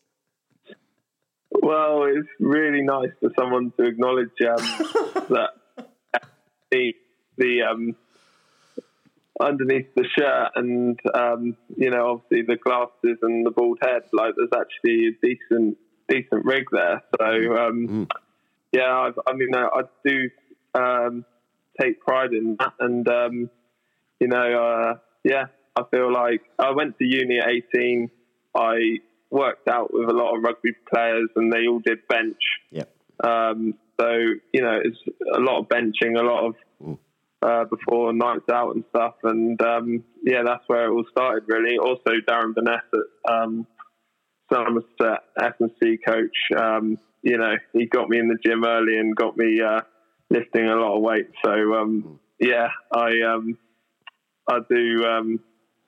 Well, it's really nice for someone to acknowledge um, that the, the um, underneath the shirt and, um, you know, obviously the glasses and the bald head, like there's actually a decent decent rig there. So, um, mm. yeah, I've, I mean, I, I do um, take pride in that. And, um, you know, uh, yeah, I feel like I went to uni at eighteen. I worked out with a lot of rugby players and they all did bench. Yeah. Um, so, you know, it's a lot of benching, a lot of uh, before nights out and stuff. And, um, yeah, that's where it all started, really. Also, Darren Burnett at um, Somerset S and C coach, um, you know, he got me in the gym early and got me uh, lifting a lot of weight. So, um, yeah, I um, I do... Um,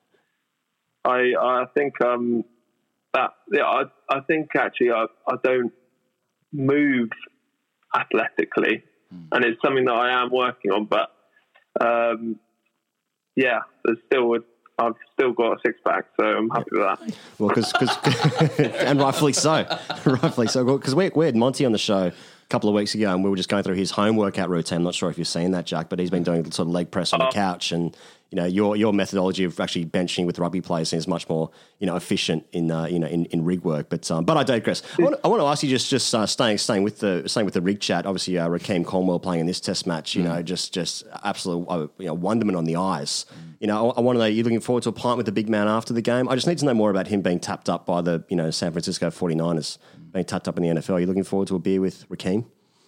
I, I think... Um, That, yeah, I, I think actually I, I don't move athletically, mm. and it's something that I am working on. But um, yeah, there's still a, I've still got a six pack, so I'm happy with that. Well, because and rightfully so, rightfully so. Because we we had Monty on the show a couple of weeks ago, and we were just going through his home workout routine. I'm not sure if you've seen that, Jack, but he's been doing sort of leg press on the couch, and you know, your your methodology of actually benching with rugby players seems much more, you know, efficient in uh, you know in, in rig work. But um, but I digress. I want, I want to ask you just just uh, staying staying with the staying with the rig chat. Obviously, uh, Rakeem Cornwell playing in this Test match. You mm. know, just just absolute uh, you know wonderment on the eyes. Mm. You know, I, I want to know, you looking forward to a pint with the big man after the game? I just need to know more about him being tapped up by the you know San Francisco forty-niners, mm. being tapped up in the N F L. Are you looking forward to a beer with Rakeem?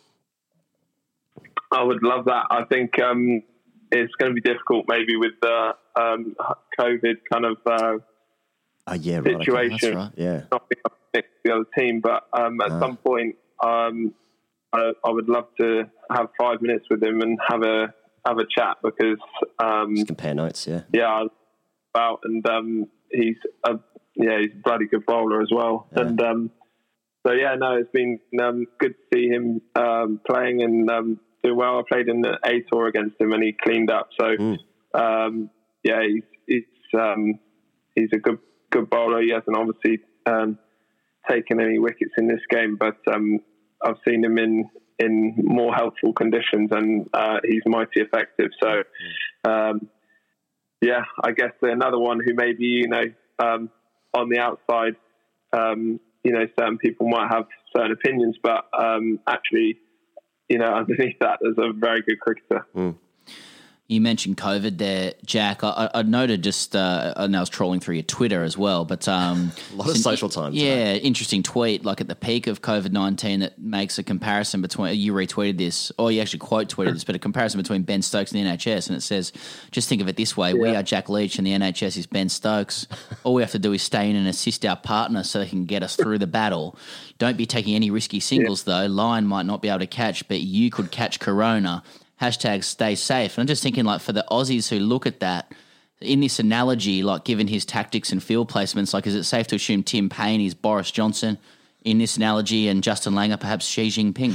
I would love that. I think um, it's going to be difficult maybe with the um, COVID kind of uh, oh, yeah, right, situation. okay. That's right. Yeah. Not being up next to the other team, but um, at no. some point um, I, I would love to have five minutes with him and have a have a chat because um, just compare notes. Yeah. Yeah. About and um, he's a yeah he's a bloody good bowler as well. Yeah. And um, so yeah, no, it's been um, good to see him um, playing and. Um, doing well. I played in the A tour against him and he cleaned up. So, mm. um, yeah, he's he's, um, he's a good good bowler. He hasn't obviously um, taken any wickets in this game, but um, I've seen him in, in more helpful conditions and uh, he's mighty effective. So, um, yeah, I guess another one who maybe, you know, um, on the outside, um, you know, certain people might have certain opinions, but um, actually, you know, underneath that, there's a very good cricketer. Mm. You mentioned COVID there, Jack. I, I noted just, uh, and I was trolling through your Twitter as well, but um, a lot of social time. Yeah, today. Interesting tweet. Like at the peak of COVID nineteen, that makes a comparison between. You retweeted this, or you actually quote tweeted this, but a comparison between Ben Stokes and the N H S, and it says, "Just think of it this way: yeah. we are Jack Leach, and the N H S is Ben Stokes. All we have to do is stay in and assist our partner so they can get us through the battle. Don't be taking any risky singles yeah. though. Lion might not be able to catch, but you could catch Corona." Hashtag stay safe. And I'm just thinking, like, for the Aussies who look at that, in this analogy, like, given his tactics and field placements, like, is it safe to assume Tim Payne is Boris Johnson in this analogy and Justin Langer perhaps Xi Jinping?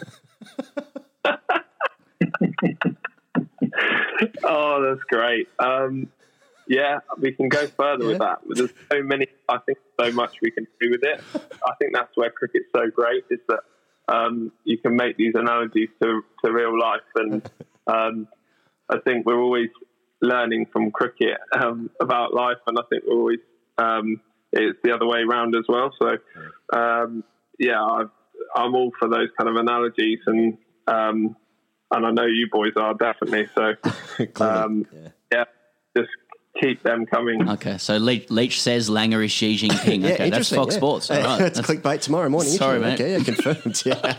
Oh, that's great. Um, yeah, we can go further yeah. with that. There's so many, I think so much we can do with it. I think that's where cricket's so great, is that Um, you can make these analogies to, to real life, and um, I think we're always learning from cricket um, about life, and I think we're always um, it's the other way around as well. So, um, yeah, I've, I'm all for those kind of analogies, and um, and I know you boys are definitely. So, um, yeah. yeah, just keep them coming. Okay, so Leach, Leach says Langer is Xi Jinping. yeah, okay, that's Fox yeah. Sports. All right. That's, that's clickbait tomorrow morning. Sorry, mate. Okay, yeah, confirmed. Yeah.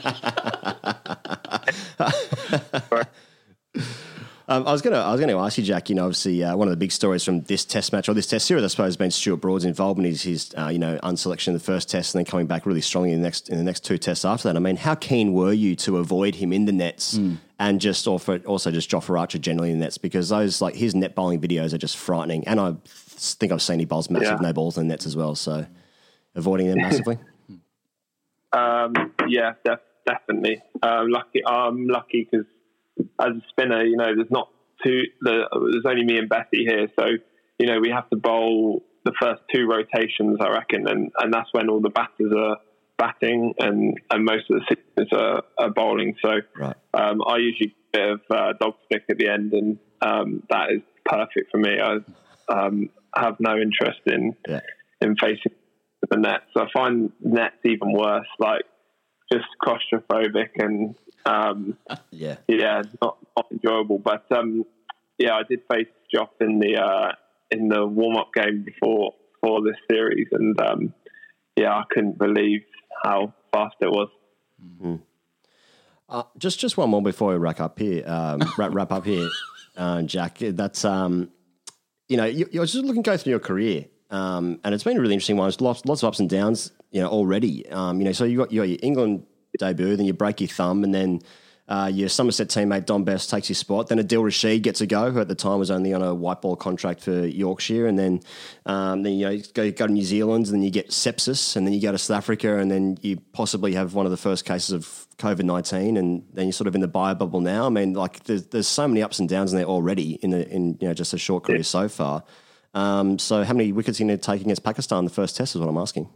um, I was gonna, I was gonna ask you, Jack. You know, obviously, uh, one of the big stories from this Test match or this Test series, I suppose, has been Stuart Broad's involvement. His, his uh, you know, unselection in the first Test, and then coming back really strongly in the next in the next two Tests after that. I mean, how keen were you to avoid him in the nets? Mm. And just or also just Jofra Archer generally in the nets, because those, like, his net bowling videos are just frightening. And I think I've seen he bowls massive yeah. no balls in the nets as well. So avoiding them massively. um, yeah, def- definitely. Uh, lucky, I'm lucky because as a spinner, you know, there's not two. The, there's only me and Betty here, so you know we have to bowl the first two rotations, I reckon, and, and that's when all the batters are batting and, and most of the seasons are, are bowling. So right. um, I usually get a bit of uh, dog stick at the end, and um, that is perfect for me. I um, have no interest in yeah. in facing the nets. So I find nets even worse, like just claustrophobic and um, yeah, yeah, not, not enjoyable. But um, yeah, I did face Joff in the uh, in the warm up game before for this series, and um, yeah, I couldn't believe how fast it was. Mm-hmm. Uh, just just one more before we wrap up here. Um, wrap, wrap up here, uh, Jack. That's um, you know, you, you're just looking go through your career, um, and it's been a really interesting one. There's lots lots of ups and downs, you know, already. Um, you know, so you got you got your England debut, then you break your thumb, and then uh, your Somerset teammate Don Best takes your spot. Then Adil Rashid gets a go, who at the time was only on a white ball contract for Yorkshire, and then um, then you know you go, go to New Zealand, and then you get sepsis, and then you go to South Africa, and then you possibly have one of the first cases of COVID nineteen, and then you're sort of in the bio bubble now. I mean, like there's there's so many ups and downs in there already in the, in you know just a short career yeah. so far. Um, so how many wickets are you going to take against Pakistan the first Test is what I'm asking.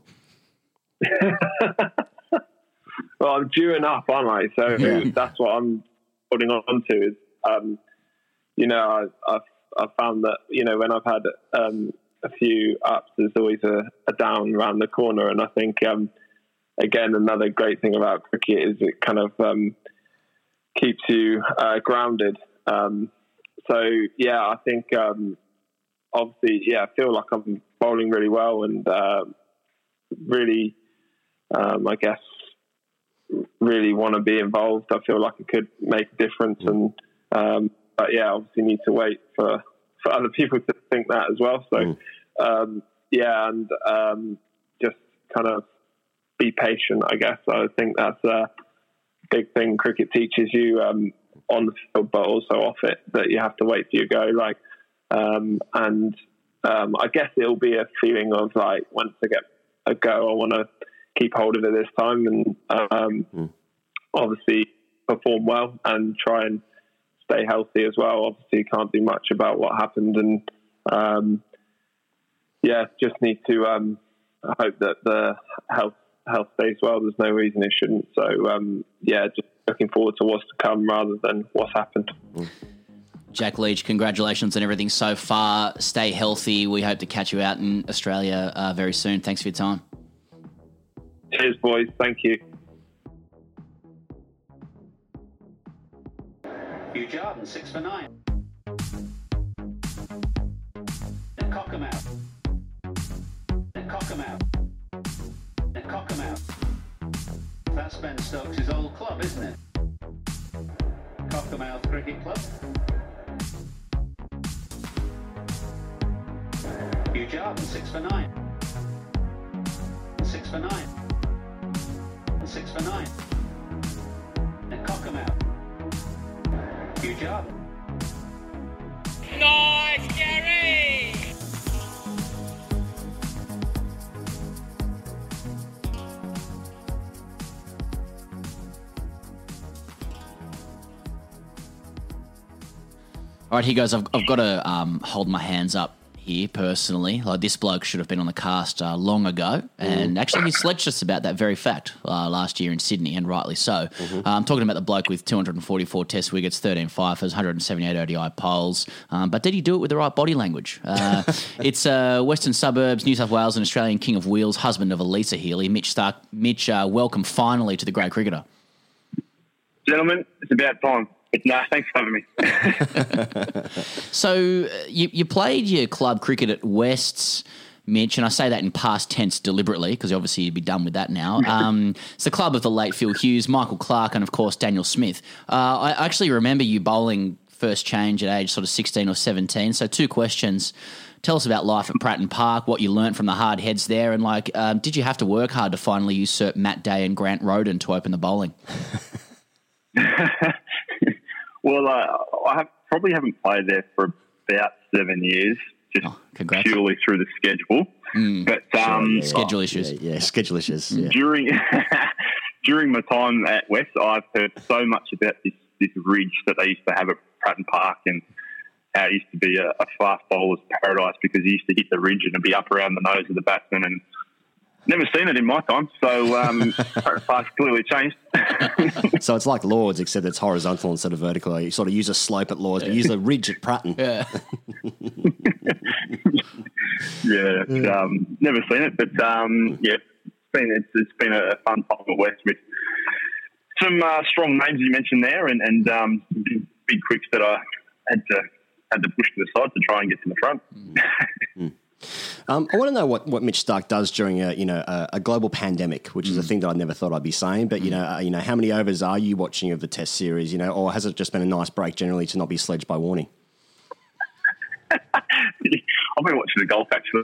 Well, I'm due enough, aren't I? So yeah. that's what I'm holding on to is, um, you know, I, I've I've found that, you know, when I've had um, a few ups, there's always a, a down around the corner. And I think, um, again, another great thing about cricket is it kind of um, keeps you uh, grounded. Um, so, yeah, I think um, obviously, yeah, I feel like I'm bowling really well and uh, really, um, I guess, really want to be involved. I feel like it could make a difference. And um, but, yeah, obviously need to wait for, for other people to think that as well. So, mm. um, yeah, and um, just kind of be patient, I guess. I think that's a big thing cricket teaches you um, on the field, but also off it, that you have to wait for your go. Like, um, and um, I guess it'll be a feeling of like, once I get a go, I want to keep hold of it this time and um, mm. obviously perform well and try and stay healthy as well. Obviously, you can't do much about what happened, and um, yeah, just need to um, hope that the health health stays well. There's no reason it shouldn't. So um, yeah, just looking forward to what's to come rather than what's happened. Jack Leach, congratulations on everything so far. Stay healthy. We hope to catch you out in Australia uh, very soon. Thanks for your time. Cheers, boys. Thank you. Hugh Jordan, six for nine. And Cockham out. And Cockham out. And Cockham out. That's Ben Stokes' old club, isn't it? Cockermouth Cricket Club. Hugh Jordan, six for nine. Six for nine. Six for nine. And Cockermouth. Hugh Jordan. Nice, Gary! All right, here goes. I've, I've got to um, hold my hands up here personally. Like, this bloke should have been on the cast uh, long ago, and mm. actually he sledged us about that very fact uh, last year in Sydney, and rightly so. Mm-hmm. Uh, I'm talking about the bloke with two hundred forty-four Test wickets, thirteen fifers, one hundred seventy-eight O D I poles. Um, but did he do it with the right body language? Uh, it's uh, Western Suburbs, New South Wales, and Australian King of Wheels, husband of Elisa Healy, Mitch Stark. Mitch, uh, welcome finally to the Great Cricketer. Gentlemen, it's about time. But no, thanks for having me. So uh, you, you played your club cricket at Wests, Mitch, and I say that in past tense deliberately because obviously you'd be done with that now. Um, it's the club of the late Phil Hughes, Michael Clarke, and of course Daniel Smith. Uh, I actually remember you bowling first change at age sort of sixteen or seventeen. So two questions. Tell us about life at Pratton Park, what you learnt from the hard heads there, and like, um, did you have to work hard to finally usurp Matt Day and Grant Roden to open the bowling? Well, uh, I have, probably haven't played there for about seven years, just oh, purely through the schedule. Mm. But um, sure, yeah. schedule issues, yeah, yeah schedule issues. Yeah. During during my time at West, I've heard so much about this this ridge that they used to have at Pratton Park, and how it used to be a, a fast bowler's paradise because he used to hit the ridge and it'd be up around the nose of the batsman, and never seen it in my time, so um, Park's clearly changed. So it's like Lords, except it's horizontal instead of vertical. You sort of use a slope at Lords, but use a ridge at Pratton. Yeah, yeah. It's, um, never seen it, but um, yeah, it's been it's, it's been a fun time at West with some uh, strong names you mentioned there, and, and um, big, big quicks that I had to had to push to the side to try and get to the front. Mm. Um, I want to know what, what Mitch Stark does during a you know a, a global pandemic, which is mm. a thing that I never thought I'd be saying. But you know, uh, you know, how many overs are you watching of the Test series? You know, or has it just been a nice break generally to not be sledged by Warnie? I've been watching the golf actually.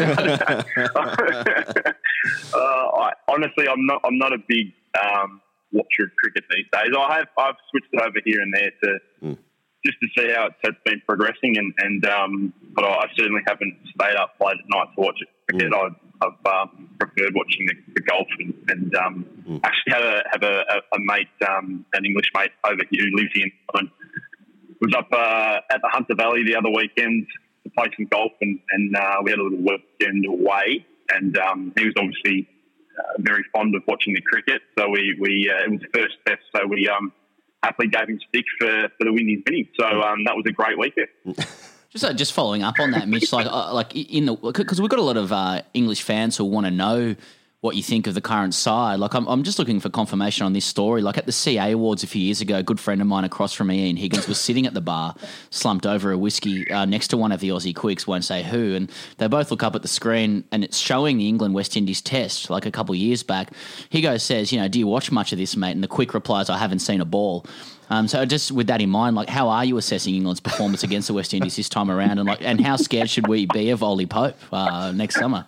uh, I, honestly, I'm not. I'm not a big um, watcher of cricket these days. I have. I've switched it over here and there to. Mm. just to see how it's, it's been progressing, and, and um, but I certainly haven't stayed up late at night to watch it cricket. Mm. I, I've um, preferred watching the, the golf, and, and um, mm. actually have a have a, a, a mate, um, an English mate over here who lives here in Scotland. Was up uh, at the Hunter Valley the other weekend to play some golf, and, and uh, we had a little weekend away, and um, he was obviously uh, very fond of watching the cricket. So we we uh, it was the first test, so we um. happily gave him stick for, for the Windies winning. So um, that was a great weekend. Just uh, just following up on that, Mitch, like uh, like in the because we've got a lot of uh, English fans who want to know what you think of the current side. Like I'm I'm just looking for confirmation on this story. Like at the C A Awards a few years ago, a good friend of mine across from me, Ian Higgins, was sitting at the bar, slumped over a whiskey uh, next to one of the Aussie quicks, won't say who, and they both look up at the screen and it's showing the England-West Indies test like a couple of years back. Higo says, you know, do you watch much of this, mate? And the quick replies, I haven't seen a ball. Um, so just with that in mind, like how are you assessing England's performance against the West Indies this time around, and like and how scared should we be of Ollie Pope uh, next summer?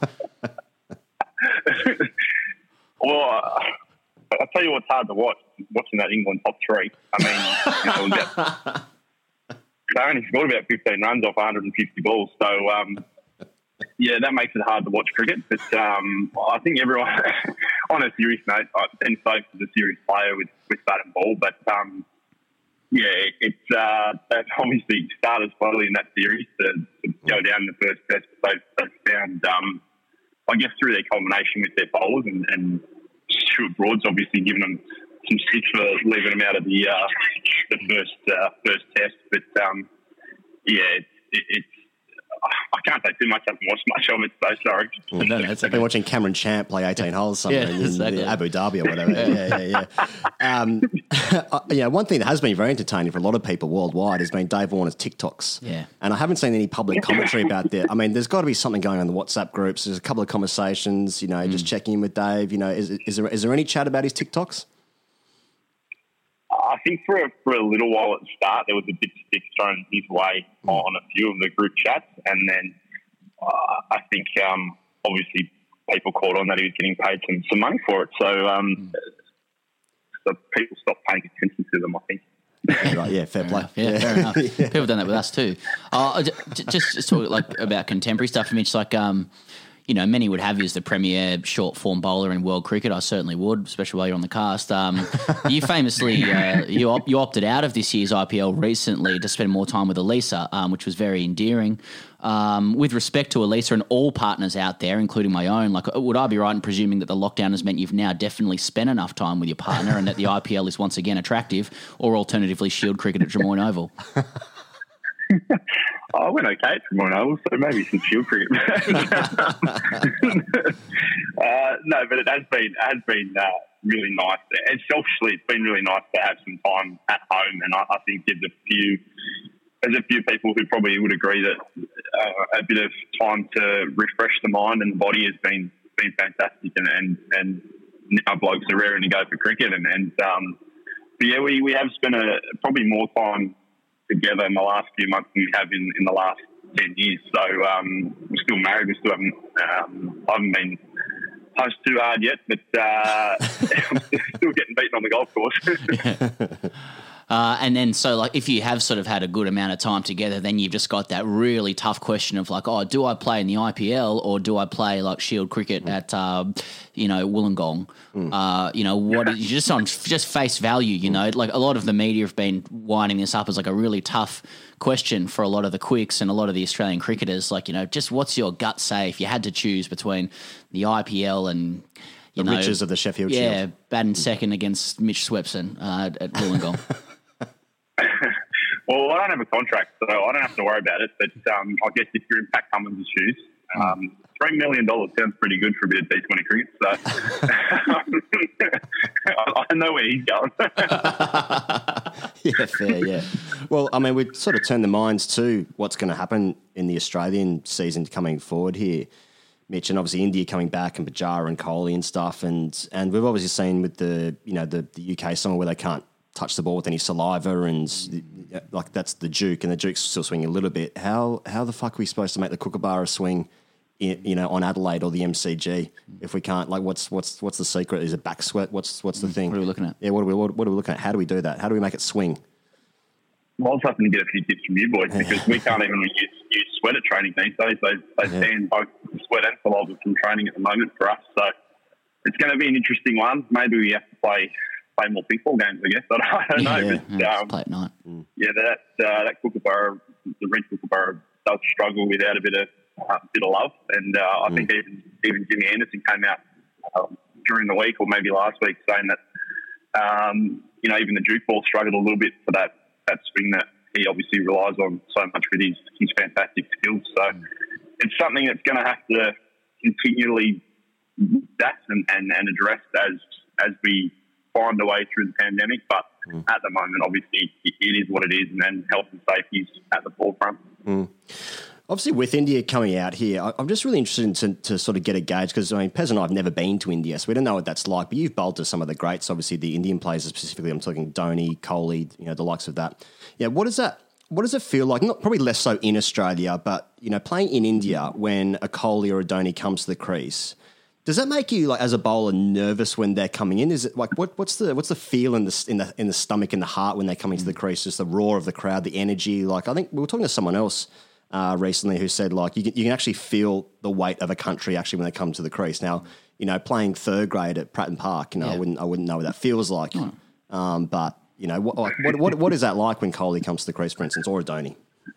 Well, uh, I'll tell you what's hard to watch, watching that England top three. I mean, you know, get, they only scored about fifteen runs off one hundred fifty balls. So, um, yeah, that makes it hard to watch cricket. But um, I think everyone, on a serious note, Ben Stokes is a serious player with, with bat and ball. But, um, yeah, it's uh, they've obviously started slowly in that series to, to go down in the first test. But they've, they've found, um, I guess, through their combination with their bowlers and, and Stuart Broad's obviously given them some stick for leaving them out of the uh, the first uh, first test. But um, yeah, it, it, it's I can't say too much. I haven't watched much of it, so sorry. Well, no, no, I've been watching Cameron Champ play eighteen holes somewhere Yeah, in exactly. Abu Dhabi or whatever. yeah, yeah, yeah. Um, yeah, one thing that has been very entertaining for a lot of people worldwide has been Dave Warner's TikToks. Yeah. And I haven't seen any public commentary about that. I mean, there's got to be something going on in the WhatsApp groups. There's a couple of conversations, you know, just Mm. checking in with Dave. You know, is, is there is there any chat about his TikToks? I think for a, for a little while at the start, there was a bit of stick thrown his way on a few of the group chats, and then uh, I think um, obviously people caught on that he was getting paid some, some money for it, so um, so people stopped paying attention to them, I think. Right, yeah, fair, play. Yeah, yeah, fair enough. People have done that with us too. Uh, j- j- just, just talk like about contemporary stuff. I mean, it's like, um, you know, many would have you as the premier short form bowler in world cricket. I certainly would, especially while you're on the cast. Um, you famously uh, you op- you opted out of this year's I P L recently to spend more time with Elisa, um, which was very endearing. Um, with respect to Elisa and all partners out there, including my own, like, would I be right in presuming that the lockdown has meant you've now definitely spent enough time with your partner and that the I P L is once again attractive, or alternatively Shield cricket at Drummoyne Oval? Oh, I went okay at Drummoyne Oval, so maybe some Shield cricket. uh, no, but it has been it has been uh, really nice. And selfishly, it's been really nice to have some time at home, and I, I think there's a few there's a few people who probably would agree that uh, a bit of time to refresh the mind and the body has been been fantastic, and and, and now blokes are raring to go for cricket, and, and um, but yeah, we, we have spent a, probably more time together in the last few months than we have in, in the last ten years. So um, we're still married. We still haven't um, I haven't been pushed too hard yet, but uh, I'm still getting beaten on the golf course. Uh, and then, so like, if you have sort of had a good amount of time together, then you've just got that really tough question of like, oh, do I play in the I P L or do I play like Shield cricket mm. at, uh, you know, Wollongong? Mm. Uh, you know, what is just on just face value, you know, like a lot of the media have been winding this up as like a really tough question for a lot of the quicks and a lot of the Australian cricketers. Like, you know, just what's your gut say if you had to choose between the I P L and, you the know, riches of the Sheffield yeah, Shield? Yeah, batting second against Mitch Swepson uh, at Wollongong. Well, I don't have a contract, so I don't have to worry about it. But um, I guess if you're in Pat Cummins' shoes, um, three million dollars sounds pretty good for a bit of T twenty cricket. So I know where he's going. Yeah, fair, yeah. Well, I mean, we sort of turn the minds to what's going to happen in the Australian season coming forward here, Mitch, and obviously India coming back and Pujara and Kohli and stuff, and and we've obviously seen with the you know the, the U K somewhere where they can't touch the ball with any saliva, and like that's the Duke, and the Duke's still swinging a little bit. How how the fuck are we supposed to make the Kookaburra swing, in, you know, on Adelaide or the M C G if we can't? Like, what's what's what's the secret? Is it back sweat? What's what's the thing? What are we looking at? Yeah, what are we what, what are we looking at? How do we do that? How do we make it swing? Well, I was hoping to get a few tips from you boys because we can't even use, use sweat at training these days. They, they Yeah. stand both sweat and saliva from training at the moment for us. So it's going to be an interesting one. Maybe we have to play play more ping pong games, I guess. I don't know. Yeah, but, yeah, um, play at night. yeah, that uh, that Kookaburra, the red Kookaburra, does struggle without a bit of uh, bit of love. And uh, I think even even Jimmy Anderson came out um, during the week or maybe last week saying that um, you know even the Duke ball struggled a little bit for that that swing that he obviously relies on so much with his, his fantastic skills. So it's something that's going to have to continually adapt and, and, and addressed as as we find a way through the pandemic. But mm. at the moment, obviously, it, it is what it is, and then health and safety is at the forefront. Mm. Obviously, with India coming out here, I- I'm just really interested in to, to sort of get a gauge because, I mean, Pez and I have never been to India, so we don't know what that's like. But you've bowled to some of the greats, obviously the Indian players specifically. I'm talking Dhoni, Kohli, you know, the likes of that. Yeah, what does that? What does it feel like? Not probably less so in Australia, but you know, playing in India when a Kohli or a Dhoni comes to the crease. Does that make you, like, as a bowler, nervous when they're coming in? Is it like what, what's the what's the feel in the in the in the stomach and the heart when they're coming to the crease? Just the roar of the crowd, the energy. Like I think we were talking to someone else uh, recently who said like you can, you can actually feel the weight of a country actually when they come to the crease. Now, you know, playing third grade at Pratton Park, you know, yeah. I wouldn't I wouldn't know what that feels like. Oh. Um, but you know, what, like, what what what is that like when Kohli comes to the crease, for instance, or a Dhoni?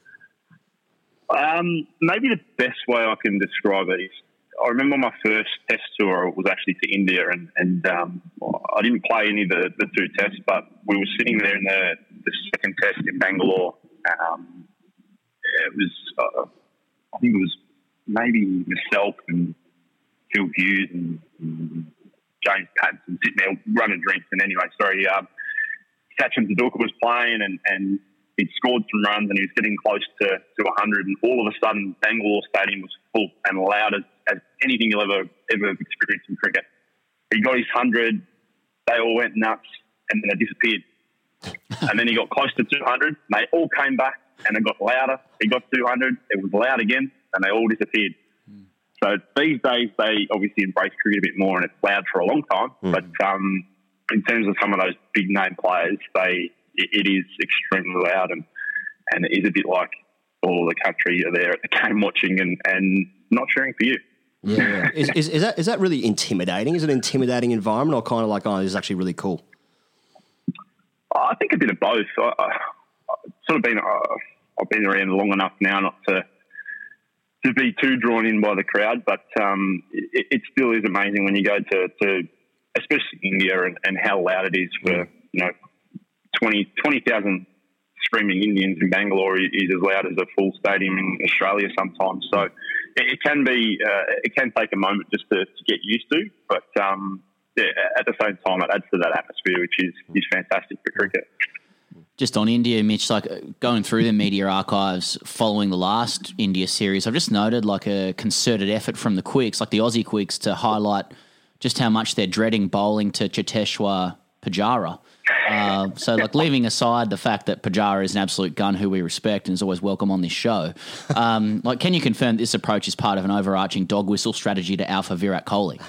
Um, maybe the best way I can describe it is, I remember my first test tour was actually to India, and, and um, I didn't play any of the, the two tests, but we were sitting there in the, the second test in Bangalore. Um, it was, uh, I think it was maybe myself and Phil Hughes and, and James Pattinson sitting there running drinks. And anyway, sorry, um, Sachin Tendulkar was playing, and, and he'd scored some runs and he was getting close to, to one hundred, and all of a sudden Bangalore Stadium was full and loud as, as anything you'll ever ever experience in cricket. He got his one hundred, they all went nuts, and then they disappeared. And then he got close to two hundred, and they all came back, and it got louder. He got two hundred, it was loud again, and they all disappeared. Mm. So these days they obviously embrace cricket a bit more, and it's loud for a long time. Mm. But um, in terms of some of those big name players, they it, it is extremely loud, and, and it is a bit like all of the country are there at the game watching and, and not cheering for you. Yeah, is, is is that is that really intimidating? Is it an intimidating environment, or kind of like, oh, this is actually really cool? I think a bit of both. I, I, I've sort of been uh, I've been around long enough now not to to be too drawn in by the crowd, but um, it, it still is amazing when you go to, to especially India, and, and how loud it is for you know twenty thousand screaming Indians in Bangalore is as loud as a full stadium in Australia sometimes. So it, it can be, uh, it can take a moment just to, to get used to, but um, yeah, at the same time, it adds to that atmosphere, which is, is fantastic for cricket. Just on India, Mitch, like going through the media archives following the last India series, I've just noted like a concerted effort from the Quicks, like the Aussie Quicks, to highlight just how much they're dreading bowling to Cheteshwar Pujara. Uh, so, like, leaving aside the fact that Pujara is an absolute gun who we respect and is always welcome on this show, um, like, can you confirm this approach is part of an overarching dog whistle strategy to alpha Virat Kohli?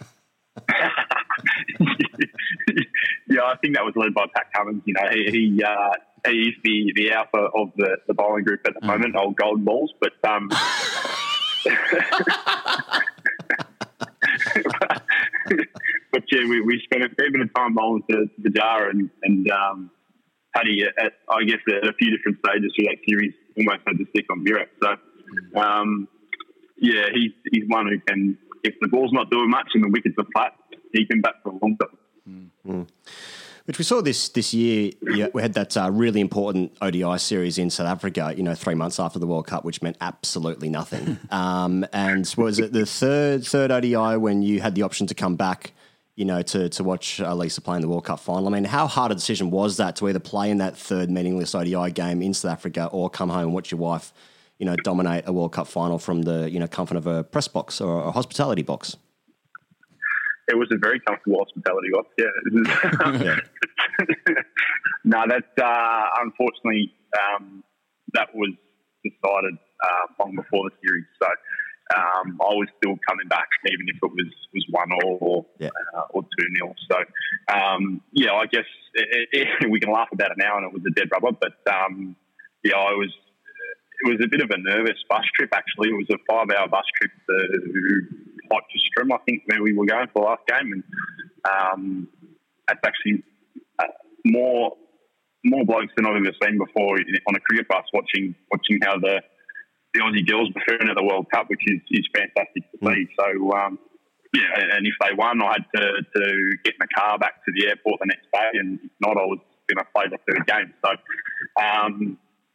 Yeah, I think that was led by Pat Cummins. You know, he he, uh, he is the, the alpha of the, the bowling group at the mm. moment, old Golden Balls. But um, but yeah, we, we spent a fair bit of time bowling to, to Pujara, and and um, Paddy at, I guess at a few different stages through that series almost had to stick on Virat. So um, yeah, he's he's one who can, if the ball's not doing much and the wickets are flat, he can bat for a long time. Mm. Which we saw this this year. Yeah, we had that uh, really important O D I series in South Africa, you know, three months after the World Cup, which meant absolutely nothing. um, and was it the third third O D I when you had the option to come back, you know, to to watch uh, Lisa play in the World Cup final? I mean, how hard a decision was that to either play in that third meaningless O D I game in South Africa or come home and watch your wife, you know, dominate a World Cup final from the, you know, comfort of a press box or a hospitality box? It was a very comfortable hospitality box, yeah. yeah. No, that uh, unfortunately um, that was decided uh, long before the series. So um, I was still coming back, even if it was, was one all or yeah. uh, or two nil. So um, yeah, I guess it, it, we can laugh about it now, and it was a dead rubber. But um, yeah, I was. It was a bit of a nervous bus trip. Actually, it was a five-hour bus trip to Potchefstroom, I think, where we were going for the last game, and um, that's actually uh, more more blokes than I've ever seen before on a cricket bus, watching watching how the the Aussie girls were faring at the World Cup, which is, is fantastic to see. So um, yeah, and if they won, I had to, to get in the car back to the airport the next day, and if not, I was going to play the third game. So um,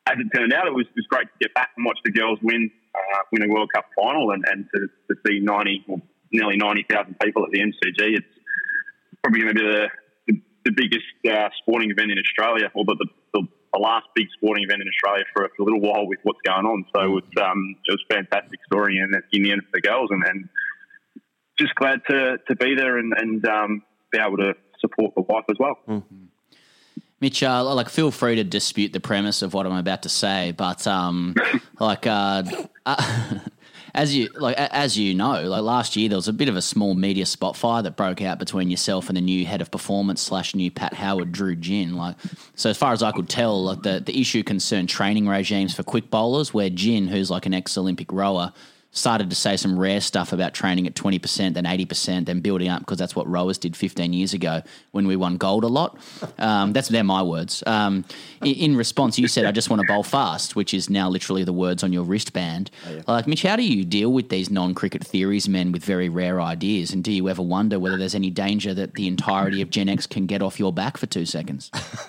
as it turned out, it was, it was great to get back and watch the girls win uh, win a World Cup final and, and to, to see ninety, well, nearly ninety thousand people at the M C G. It's probably going to be the, the, the biggest uh, sporting event in Australia, or the, the, the last big sporting event in Australia for, for a little while with what's going on. So it's, um, it was a fantastic story in, in the end for the girls, and, and just glad to, to be there and, and um, be able to support the wife as well. Mm-hmm. Mitch, uh, like, feel free to dispute the premise of what I'm about to say, but um, like, uh, uh, as you like, as you know, like last year there was a bit of a small media spot fire that broke out between yourself and the new head of performance slash new Pat Howard, Drew Ginn. Like, so as far as I could tell, like the the issue concerned training regimes for quick bowlers, where Ginn, who's like an ex-Olympic rower, started to say some rare stuff about training at twenty percent, then eighty percent, then building up, because that's what rowers did fifteen years ago when we won gold a lot. Um, that's they're my words. Um, in, in response, you said, I just want to bowl fast, which is now literally the words on your wristband. Oh, yeah. Like, Mitch, how do you deal with these non-cricket theories men with very rare ideas? And do you ever wonder whether there's any danger that the entirety of Gen X can get off your back for two seconds?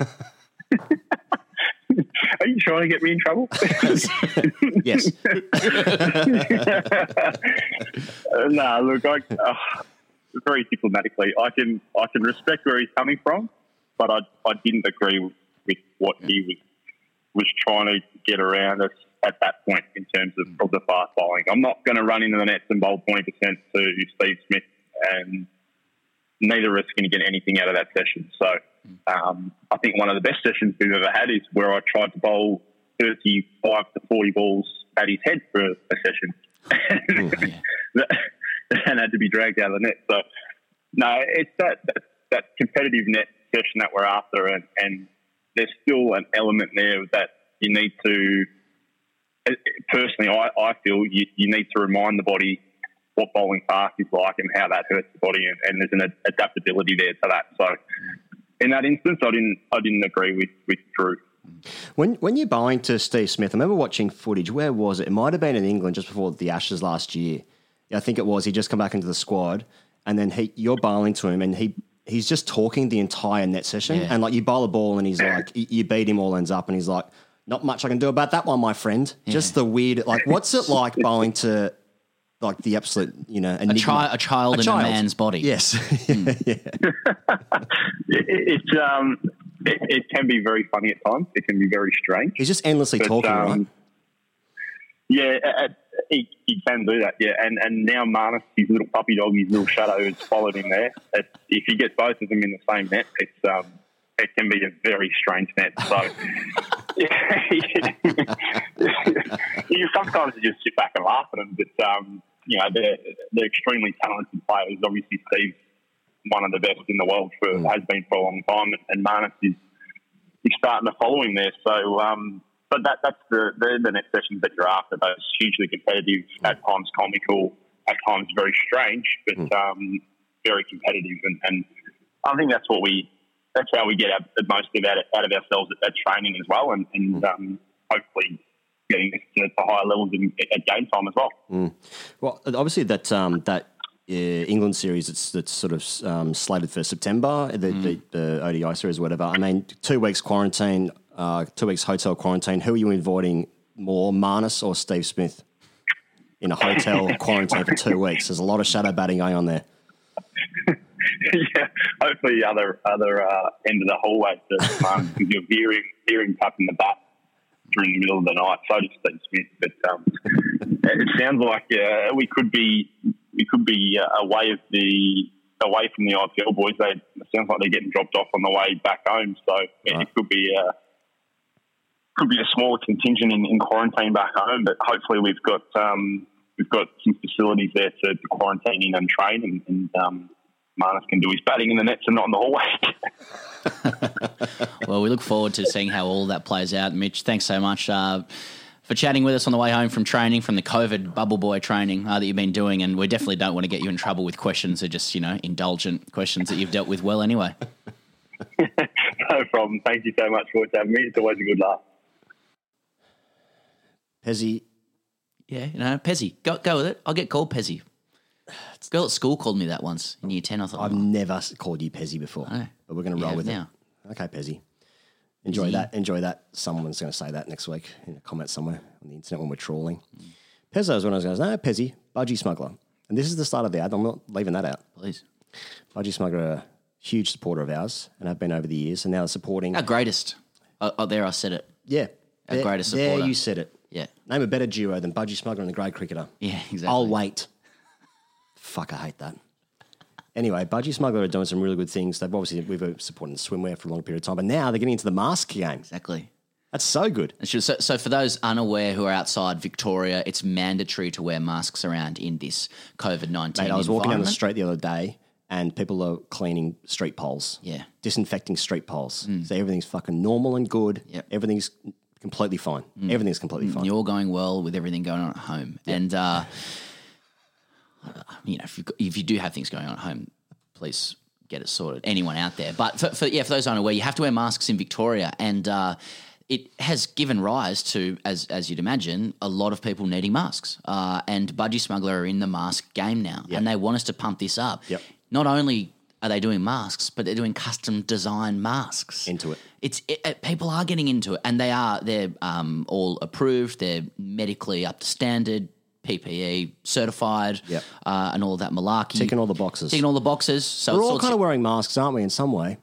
Are you trying to get me in trouble? Yes. uh, nah, look, I, uh, very diplomatically, I can I can respect where he's coming from, but I I didn't agree with, with what he was was trying to get around us at that point in terms of, of the fast bowling. I'm not going to run into the nets and bowl twenty percent to Steve Smith, and neither of us going to get anything out of that session. So um, I think one of the best sessions we've ever had is where I tried to bowl thirty-five to forty balls at his head for a, a session. Ooh, yeah. that, that had to be dragged out of the net. So, no, it's that, that, that competitive net session that we're after, and, and there's still an element there that you need to, personally, I, I feel you, you need to remind the body what bowling fast is like and how that hurts the body, and, and there's an ad- adaptability there to that. So in that instance, I didn't I didn't agree with, with Drew. When when you're bowling to Steve Smith, I remember watching footage. Where was it? It might have been in England just before the Ashes last year. I think it was. He just come back into the squad, and then he you're bowling to him, and he he's just talking the entire net session. Yeah. And like you bowl a ball, and he's like, you beat him, all ends up, and he's like, not much I can do about that one, my friend. Yeah. Just the weird, like, what's it like bowling to, like, the absolute, you know, a, chi- a child a in child. a man's body? Yes. mm. yeah. it, it's um, it, it can be very funny at times. It can be very strange. He's just endlessly but, talking, um, right? Yeah, uh, he, he can do that. Yeah, and and now Marnus, his little puppy dog, his little shadow, has followed him there. It, if you get both of them in the same net, it's um, it can be a very strange net. So. you sometimes you just sit back and laugh at them, but um, you know they're they're extremely talented players. Obviously, Steve's one of the best in the world for mm. has been for a long time, and Marnus is is starting to follow him there. So, um, but that that's the the, the next sessions that you're after. Those hugely competitive, mm. at times comical, at times very strange, but mm. um, very competitive, and, and I think that's what we. That's how we get our, the most of out, out of ourselves at, at training as well, and, and um, hopefully getting this to, to higher levels in, at game time as well. Mm. Well, obviously that um, that uh, England series that's that's sort of um, slated for September, the, mm. the, the O D I series, or whatever. I mean, two weeks quarantine, uh, two weeks hotel quarantine. Who are you inviting more, Marnus or Steve Smith, in a hotel quarantine for two weeks? There's a lot of shadow batting going on there. Yeah, hopefully the other other uh, end of the hallway, because um, you're hearing hearing tapping the bat during the middle of the night. So does Steve Smith, but um, it sounds like uh, we could be we could be uh, away of the away from the I P L boys. They it sounds like they're getting dropped off on the way back home. So right. it could be a could be a smaller contingent in, in quarantine back home. But hopefully we've got um, we've got some facilities there to, to quarantine in and train and. and um, Marnus can do his batting in the nets and not in the hallway. Well, we look forward to seeing how all that plays out. Mitch, thanks so much uh, for chatting with us on the way home from training, from the COVID bubble boy training uh, that you've been doing. And we definitely don't want to get you in trouble with questions that are just, you know, indulgent questions that you've dealt with well anyway. No problem. Thank you so much for having me. It's always a good laugh. Pezzy. Yeah, you know, Pezzy. Go, go with it. I'll get called Pezzy. A girl at school called me that once in year ten. I thought I've oh. never called you Pezzy before, oh. but we're going to roll with now. it. Okay, Pezzy. Enjoy Is he? that. Enjoy that. Someone's going to say that next week in a comment somewhere on the internet when we're trawling. Mm. Pezzo is when I was going to say, no, Pezzy, Budgie Smuggler. And this is the start of the ad. I'm not leaving that out. Please. Budgie Smuggler are a huge supporter of ours and have been over the years, and now they're supporting. Our greatest. Oh, oh there I said it. Yeah. Our there, greatest there supporter. you said it. Yeah. Name a better duo than Budgie Smuggler and the Grade Cricketer. Yeah, exactly. I'll wait. Fuck, I hate that. Anyway, Budgie Smuggler are doing some really good things. They've obviously, we've been supporting swimwear for a long period of time, but now they're getting into the mask game. Exactly. That's so good. And so, so for those unaware who are outside Victoria, it's mandatory to wear masks around in this COVID nineteen Mate, I was walking down the environment. street the other day and people are cleaning street poles. Yeah. Disinfecting street poles. So everything's fucking normal and good. Yep. Everything's completely fine. Everything's completely fine. You're going well with everything going on at home. And, uh, you know, if you, if you do have things going on at home, please get it sorted. Anyone out there. But, for, for yeah, for those unaware, you have to wear masks in Victoria. And uh, it has given rise to, as as you'd imagine, a lot of people needing masks. Uh, and Budgie Smuggler are in the mask game now. Yep. And they want us to pump this up. Yep. Not only are they doing masks, but they're doing custom design masks. Into it. It's it, it, people are getting into it, and they are they're um, all approved. They're medically up to standard, P P E certified, Yep. uh, and all of that malarkey. Ticking all the boxes. Ticking all the boxes. So We're it's all sorts kind of wearing masks, aren't we, in some way?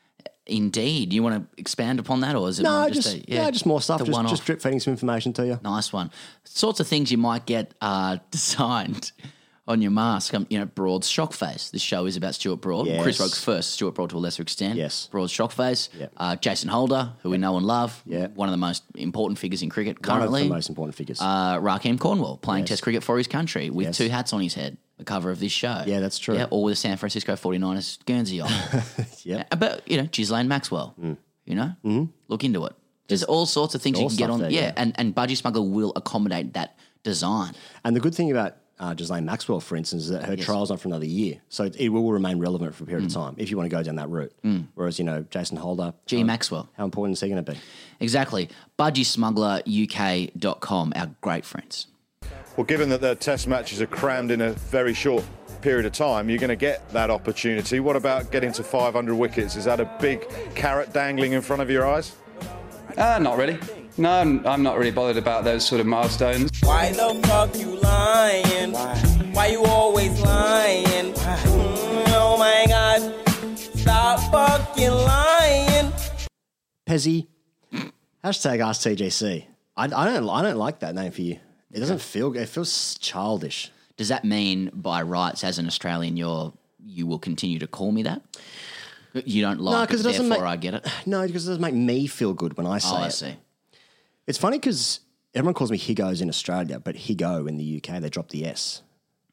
indeed. You want to expand upon that, or is it No, more just, just, a, yeah, just more stuff. the Just, one-off? just drip feeding some information to you. Nice one. Sorts of things you might get uh, designed on your mask. Um, you know, Broad's shock face. This show is about Stuart Broad. Yes. Chris Roke's first, Stuart Broad to a lesser extent. Yes. Broad's shock face. Yep. Uh, Jason Holder, who we know and love. Yeah. One of the most important figures in cricket One of currently. the most important figures. Uh, Raheem Cornwall playing Yes. Test cricket for his country with Yes. two hats on his head. The cover of this show. Yeah, that's true. Yeah, all with a San Francisco forty-niners Guernsey on. Yep. Uh, But, you know, Ghislaine Maxwell, you know, mm-hmm. look into it. There's all sorts of things all you can get stuff on. there, yeah, yeah. and, and Budgie Smuggler will accommodate that design. And the good thing about uh, Ghislaine Maxwell, for instance, is that her Yes. trial's not for another year. So it, it will remain relevant for a period Mm. of time if you want to go down that route. Whereas, you know, Jason Holder. G. how- Maxwell. How important is he going to be? Exactly. Budgie Smuggler U K dot com, our great friends. Well, given that the test matches are crammed in a very short period of time, you're going to get that opportunity. What about getting to five hundred wickets? Is that a big carrot dangling in front of your eyes? Uh, not really. No, I'm, I'm not really bothered about those sort of milestones. Why the fuck you lying? Why, Why you always lying? Mm, oh my God, stop fucking lying. Pezzy, hashtag Ask T G C. I, I don't I don't like that name for you. It doesn't feel it feels childish. Does that mean by rights as an Australian you're you will continue to call me that? You don't like No, it, because it doesn't therefore make I get it. no, because it doesn't make me feel good when I say Oh, I it. see. It's funny because everyone calls me Higgos in Australia, but Higo in the U K they drop the S.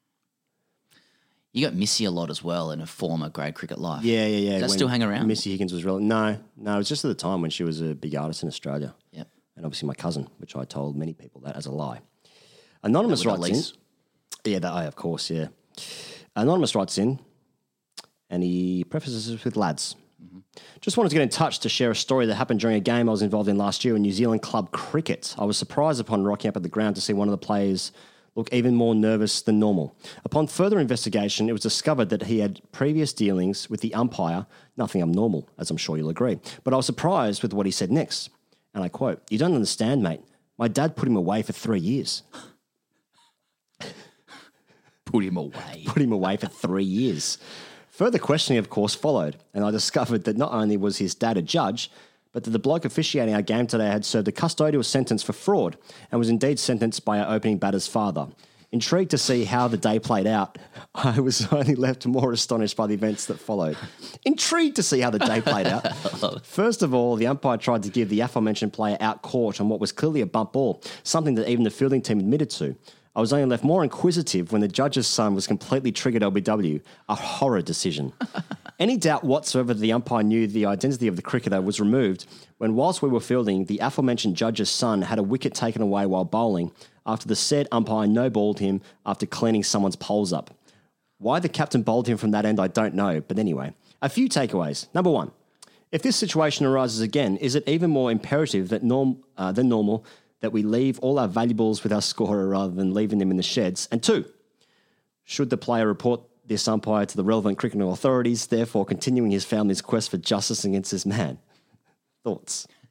You got Missy a lot as well in a former grade cricket life. Yeah, yeah, yeah. Does that when still hang around? Missy Higgins was relevant. No, no, it was just at the time when she was a big artist in Australia. Yep. And obviously my cousin, which I told many people that as a lie. Anonymous With writes in. Elise. Yeah, that I of course, yeah. Anonymous writes in, and he prefaces this with lads. Mm-hmm. Just wanted to get in touch to share a story that happened during a game I was involved in last year in New Zealand club cricket. I was surprised upon rocking up at the ground to see one of the players look even more nervous than normal. Upon further investigation, it was discovered that he had previous dealings with the umpire, nothing abnormal, as I'm sure you'll agree. But I was surprised with what he said next. And I quote, "You don't understand, mate. My dad put him away for three years." Put him away. Put him away for three years. Further questioning, of course, followed, and I discovered that not only was his dad a judge, but that the bloke officiating our game today had served a custodial sentence for fraud and was indeed sentenced by our opening batter's father. Intrigued to see how the day played out, I was only left more astonished by the events that followed. Intrigued to see how the day played out. First of all, the umpire tried to give the aforementioned player out court on what was clearly a bump ball, something that even the fielding team admitted to. I was only left more inquisitive when the judge's son was completely triggered L B W, a horror decision. Any doubt whatsoever that the umpire knew the identity of the cricketer was removed when, whilst we were fielding, the aforementioned judge's son had a wicket taken away while bowling after the said umpire no-balled him after cleaning someone's poles up. Why the captain bowled him from that end, I don't know, but anyway. A few takeaways. Number one, if this situation arises again, is it even more imperative that norm, uh, than normal that we leave all our valuables with our scorer rather than leaving them in the sheds? And two, should the player report this umpire to the relevant cricketing authorities, therefore continuing his family's quest for justice against this man? Thoughts?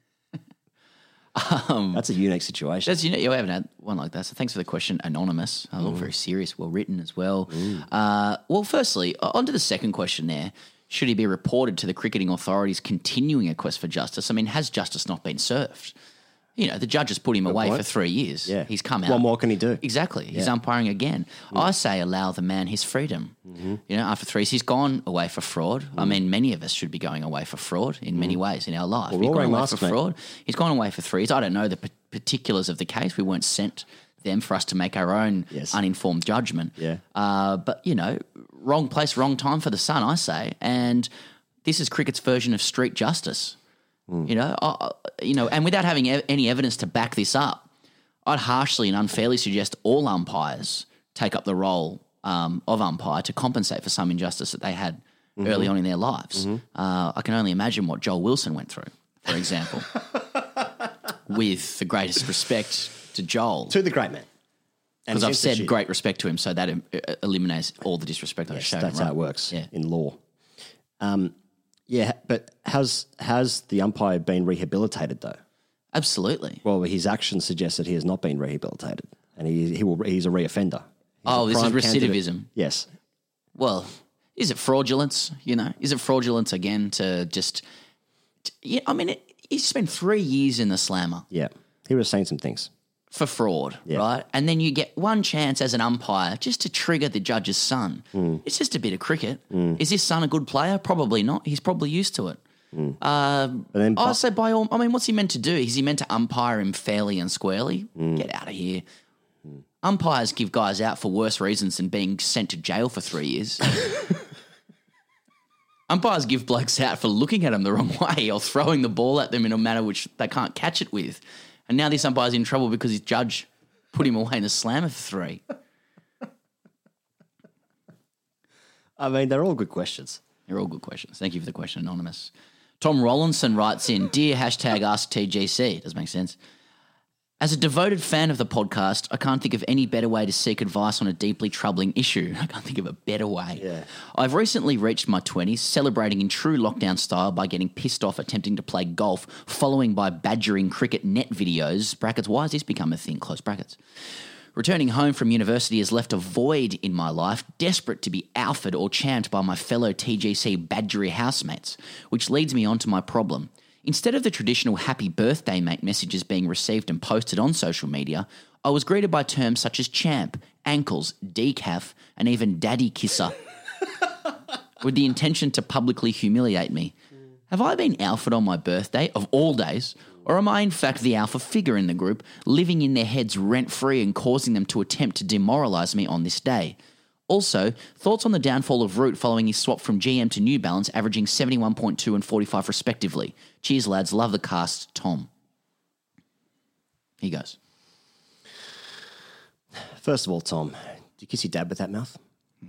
Um, That's a unique situation. That's, you know, you haven't had one like that. So thanks for the question, Anonymous. I look very serious, well written as well. Uh, well, firstly, on to the second question there. Should he be reported to the cricketing authorities continuing a quest for justice? I mean, has justice not been served? You know, the judge has put him away point. for three years. Yeah. He's come out. What more can he do? Exactly. He's Yeah. umpiring again. I say allow the man his freedom. Mm-hmm. You know, after three years, he's gone away for fraud. I mean, many of us should be going away for fraud in many ways in our life. Well, he's we're all gone wearing away masks, for mate. fraud. He's gone away for three years. I don't know the p- particulars of the case. We weren't sent them for us to make our own Yes. uninformed judgment. Yeah. Uh, but, you know, wrong place, wrong time for the sun, I say. And this is cricket's version of street justice. You know, I, you know, and without having e- any evidence to back this up, I'd harshly and unfairly suggest all umpires take up the role um, of umpire to compensate for some injustice that they had Mm-hmm. early on in their lives. Uh, I can only imagine what Joel Wilson went through, for example, with the greatest respect to Joel. To the great man. And Because I've his said institute. great respect to him, so that uh, eliminates all the disrespect I Yes, showed that's him. how right? it works Yeah. in law. Um, yeah, but has has the umpire been rehabilitated though? Absolutely. Well, his actions suggest that he has not been rehabilitated, and he he will he's a reoffender. He's Oh, a this is prime candidate. recidivism. Yes. Well, is it fraudulence? You know, is it fraudulence again to just? To, yeah, I mean, it, he spent three years in the slammer Yeah. He was saying some things. for fraud, Yeah. right? And then you get one chance as an umpire just to trigger the judge's son. Hmm. It's just a bit of cricket. Is this son a good player? Probably not. He's probably used to it. Um, But then, I say by all. I mean, what's he meant to do? Is he meant to umpire him fairly and squarely? Hmm. Get out of here. Umpires give guys out for worse reasons than being sent to jail for three years. Umpires give blokes out for looking at them the wrong way or throwing the ball at them in a manner which they can't catch it with. And now this umpire's in trouble because his judge put him away in a slammer for three. I mean, they're all good questions. They're all good questions. Thank you for the question, Anonymous. Tom Rollinson writes in, Dear hashtag Ask T G C. Does make sense. As a devoted fan of the podcast, I can't think of any better way to seek advice on a deeply troubling issue. I can't think of a better way. Yeah. I've recently reached my twenties, celebrating in true lockdown style by getting pissed off attempting to play golf, following by badgering cricket net videos. Brackets, why has this become a thing? Close brackets. Returning home from university has left a void in my life, desperate to be alphaed or champed by my fellow T G C badgery housemates, which leads me on to my problem. Instead of the traditional happy birthday mate messages being received and posted on social media, I was greeted by terms such as champ, ankles, decaf, and even daddy kisser, with the intention to publicly humiliate me. Have I been alphaed on my birthday, of all days, or am I in fact the alpha figure in the group, living in their heads rent-free and causing them to attempt to demoralise me on this day? Also, thoughts on the downfall of Root following his swap from G M to New Balance, averaging seventy-one point two and forty-five respectively. Cheers, lads. Love the cast. Tom. He goes. First of all, Tom, do you kiss your dad with that mouth?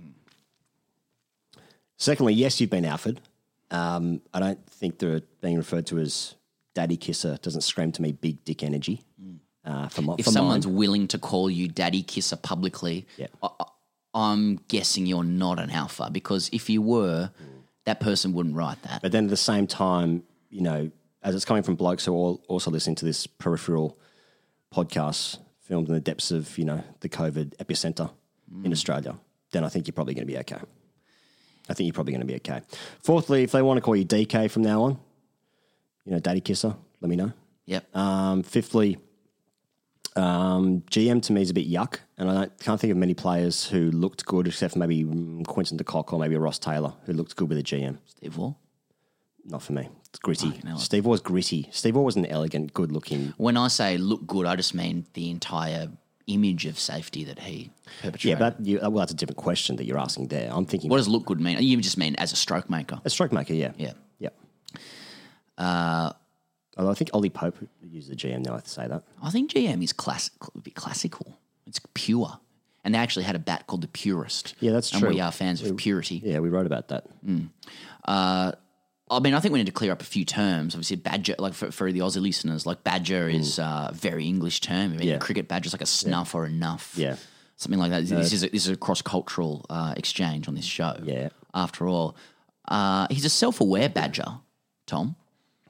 Secondly, yes, you've been alphaed. Um, I don't think they're being referred to as daddy kisser doesn't scream to me big dick energy. Uh, for my, If for someone's mine. willing to call you daddy kisser publicly, Yeah. I, I- I'm guessing you're not an alpha, because if you were, that person wouldn't write that. But then at the same time, you know, as it's coming from blokes who are all also listening to this peripheral podcast filmed in the depths of, you know, the COVID epicenter in Australia, then I think you're probably going to be okay. I think you're probably going to be okay. Fourthly, if they want to call you D K from now on, you know, daddy kisser, let me know. Yep. Um, fifthly, um, G M to me is a bit yuck, and I don't, can't think of many players who looked good, except for maybe mm, Quinton de Kock or maybe Ross Taylor, who looked good with a G M. Steve Waugh? Not for me. It's gritty. Fucking hell. Steve Waugh's gritty. Steve Waugh was an elegant, good-looking. When I say look good, I just mean the entire image of safety that he perpetrated. Yeah, but that, you, well, that's a different question that you're asking there. I'm thinking. What does look good mean? You just mean as a stroke maker. A stroke maker, yeah. Yeah. Yeah. Uh, Although I think Ollie Pope uses the G M now, I have to say that. I think G M is classic, a bit classical. It's pure. And they actually had a bat called the Purist. Yeah, that's and true. we are fans of purity. Yeah, we wrote about that. Uh, I mean, I think we need to clear up a few terms. Obviously, badger, like for, for the Aussie listeners, like badger is a very English term. I mean, Yeah. cricket badger is like a snuff or a nuff. Yeah. Something like that. This is a, this is a cross-cultural uh, exchange on this show. Yeah. After all. Uh, he's a self-aware badger, Tom.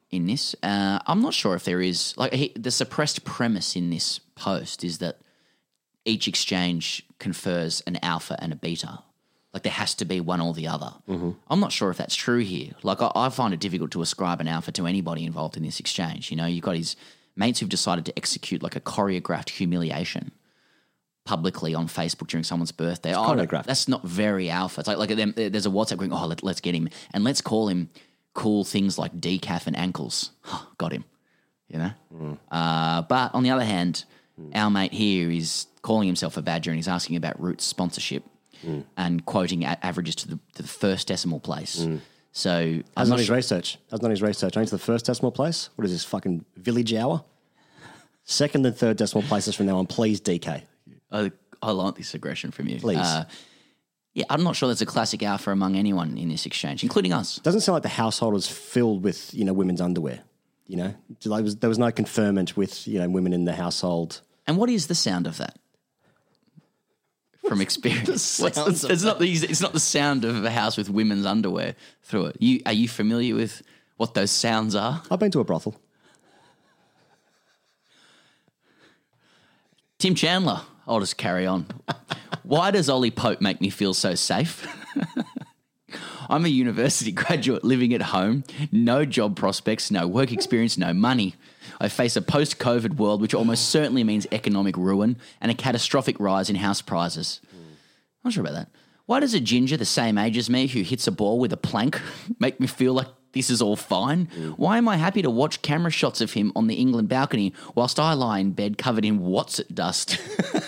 in this. Uh, I'm not sure if there is like he, the suppressed premise in this post is that each exchange confers an alpha and a beta. Like there has to be one or the other. Mm-hmm. I'm not sure if that's true here. Like I, I find it difficult to ascribe an alpha to anybody involved in this exchange. You know, you've got his mates who've decided to execute like a choreographed humiliation publicly on Facebook during someone's birthday. It's oh, choreographed. That's not very alpha. It's like like them, there's a WhatsApp going, oh, let, let's get him and let's call him cool things like decaf and ankles. Got him, you know. Mm. Uh, but on the other hand, mm. our mate here is calling himself a badger and he's asking about Roots sponsorship. Mm. And quoting a- averages to the, to the first decimal place. Mm. So that's not his research. That's not his research. Only to the first decimal place. What is this fucking village hour? Second and third decimal places from now on, please, D K. I, I like this aggression from you, please. Uh, yeah, I'm not sure there's a classic alpha among anyone in this exchange, including us. Doesn't sound like the household is filled with you know women's underwear. You know, there was, there was no conferment with you know women in the household. And what is the sound of that? From experience, What's the, it's not the it's not the sound of a house with women's underwear through it. You are you familiar with what those sounds are? I've been to a brothel. Tim Chandler, I'll just carry on. Why does Ollie Pope make me feel so safe? I'm a university graduate living at home, no job prospects, no work experience, no money. I face a post-COVID world which almost certainly means economic ruin and a catastrophic rise in house prices. Mm. I'm not sure about that. Why does a ginger the same age as me who hits a ball with a plank make me feel like this is all fine? Mm. Why am I happy to watch camera shots of him on the England balcony whilst I lie in bed covered in what's-it dust?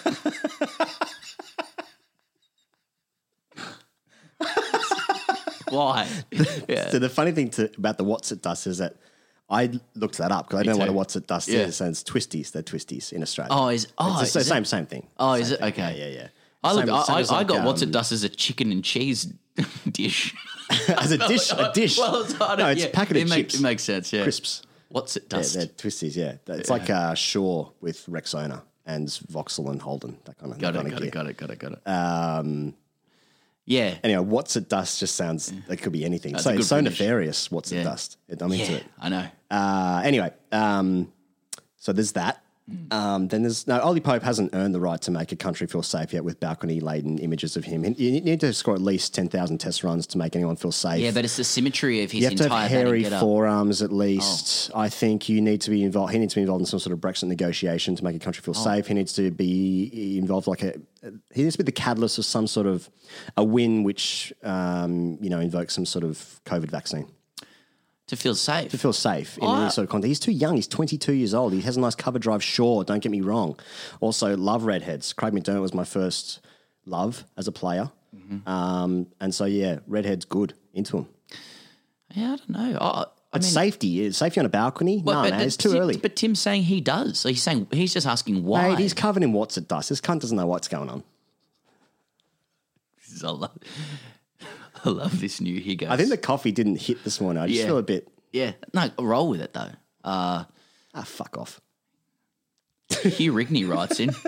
Why? Yeah. So the funny thing to, about the what's it dust is that I looked that up because I don't know what a what's it dust yeah. is, and it's twisties. They're twisties in Australia. Oh, is oh, it's the is same it? same thing. Oh, same is it thing. okay? Yeah, yeah. yeah. I look, same, I, same I, like, I got um, what's it dust as a chicken and cheese dish. As a dish, a dish. Well, it's, I don't, no, it's yeah, a packet it of make, chips. It makes sense. Yeah, crisps. What's it dust? Yeah, they're twisties. Yeah, it's yeah. like uh, Shaw with Rexona and Vauxhall and Holden. That kind of got that it. kind Got of it. Got it. Got it. Got it. Um, yeah. Anyway, what's it dust just sounds. It could be anything. That's So it's so finish. nefarious. What's yeah. it dust? I'm into yeah, it. I know. Uh, anyway, um, so there's that. Um, then there's no Ollie Pope hasn't earned the right to make a country feel safe yet with balcony-laden images of him. You need to score at least ten thousand test runs to make anyone feel safe. Yeah, but it's the symmetry of his you have to entire have hairy batting forearms at least. Oh. I think you need to be involved. He needs to be involved in some sort of Brexit negotiation to make a country feel oh. safe. He needs to be involved like a. He needs to be the catalyst of some sort of a win, which um, you know invokes some sort of COVID vaccine. To feel safe. To feel safe in Oh, any sort of context. He's too young. He's twenty-two years old. He has a nice cover drive, sure, don't get me wrong. Also, love redheads. Craig McDermott was my first love as a player. Mm-hmm. Um, and so, yeah, redhead's good. Into him. Yeah, I don't know. Oh, I but mean, safety. Is safety on a balcony? Well, no, but man, it's too Tim, early. But Tim's saying he does. So he's saying he's just asking why. Mate, he's covered in what's it dust. This cunt doesn't know what's going on. This is, I, love, I love this new Higgos. I think the coffee didn't hit this morning. I just Yeah. feel a bit... Yeah, no, roll with it though. Uh, ah, fuck off. Hugh Rigney writes in,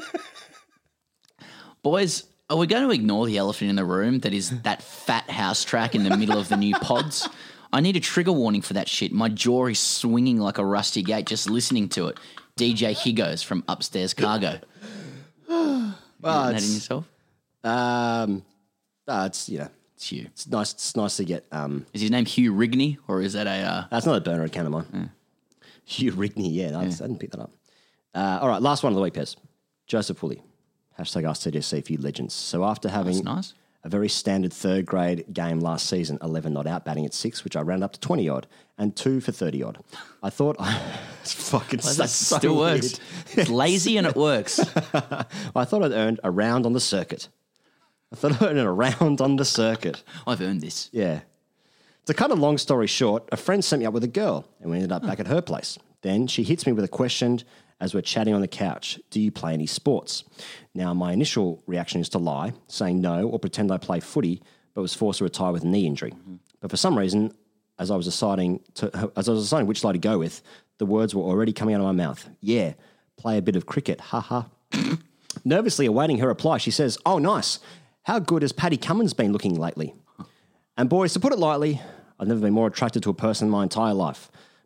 boys, are we going to ignore the elephant in the room that is that fat house track in the middle of the new pods? I need a trigger warning for that shit. My jaw is swinging like a rusty gate just listening to it. D J Higgos from Upstairs Cargo. well, that in it's, yourself? Um, uh, it's, you know... It's Hugh. It's nice. It's nice to get. Um, is his name Hugh Rigney, or is that a? Uh... That's not a burner account of mine. Yeah. Hugh Rigney. Yeah, I, yeah. I didn't pick that up. Uh, all right, last one of the week, Pez. Joseph Woolley. Hashtag Ask T D C for you legends. So after having nice. a very standard third grade game last season, eleven not out, batting at six, which I rounded up to twenty odd, and two for thirty odd. I thought it's fucking well, that so still weird. works. It's lazy and it works. I thought I'd earned a round on the circuit. I thought I earned a round on the circuit. I've earned this. Yeah. To cut a long story short, a friend sent me up with a girl, and we ended up oh. back at her place. Then she hits me with a question as we're chatting on the couch. Do you play any sports? Now, my initial reaction is to lie, saying no or pretend I play footy, but was forced to retire with a knee injury. Mm-hmm. But for some reason, as I was deciding to, as I was deciding which lie to go with, the words were already coming out of my mouth. Yeah, play a bit of cricket, haha. Nervously awaiting her reply, she says, oh, nice. How good has Paddy Cummins been looking lately? And boys, to put it lightly, I've never been more attracted to a person in my entire life.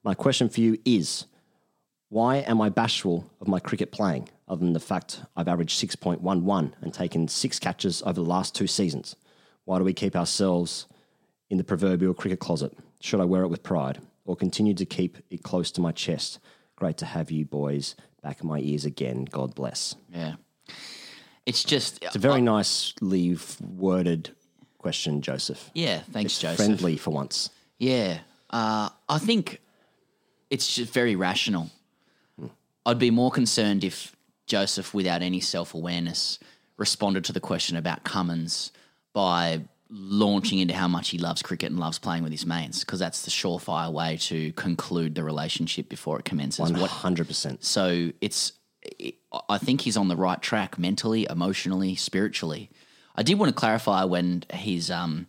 My question for you is, why am I bashful of my cricket playing, other than the fact I've averaged six point one one and taken six catches over the last two seasons? Why do we keep ourselves in the proverbial cricket closet? Should I wear it with pride or continue to keep it close to my chest? Great to have you boys back in my ears again. God bless. Yeah. It's just... It's a very uh, nicely worded question, Joseph. Yeah, thanks, it's Joseph. Friendly for once. Yeah. Uh, I think it's just very rational. Hmm. I'd be more concerned if Joseph, without any self-awareness, responded to the question about Cummins by launching into how much he loves cricket and loves playing with his mates, because that's the surefire way to conclude the relationship before it commences. one hundred percent. So it's... It, I think he's on the right track mentally, emotionally, spiritually. I did want to clarify when his um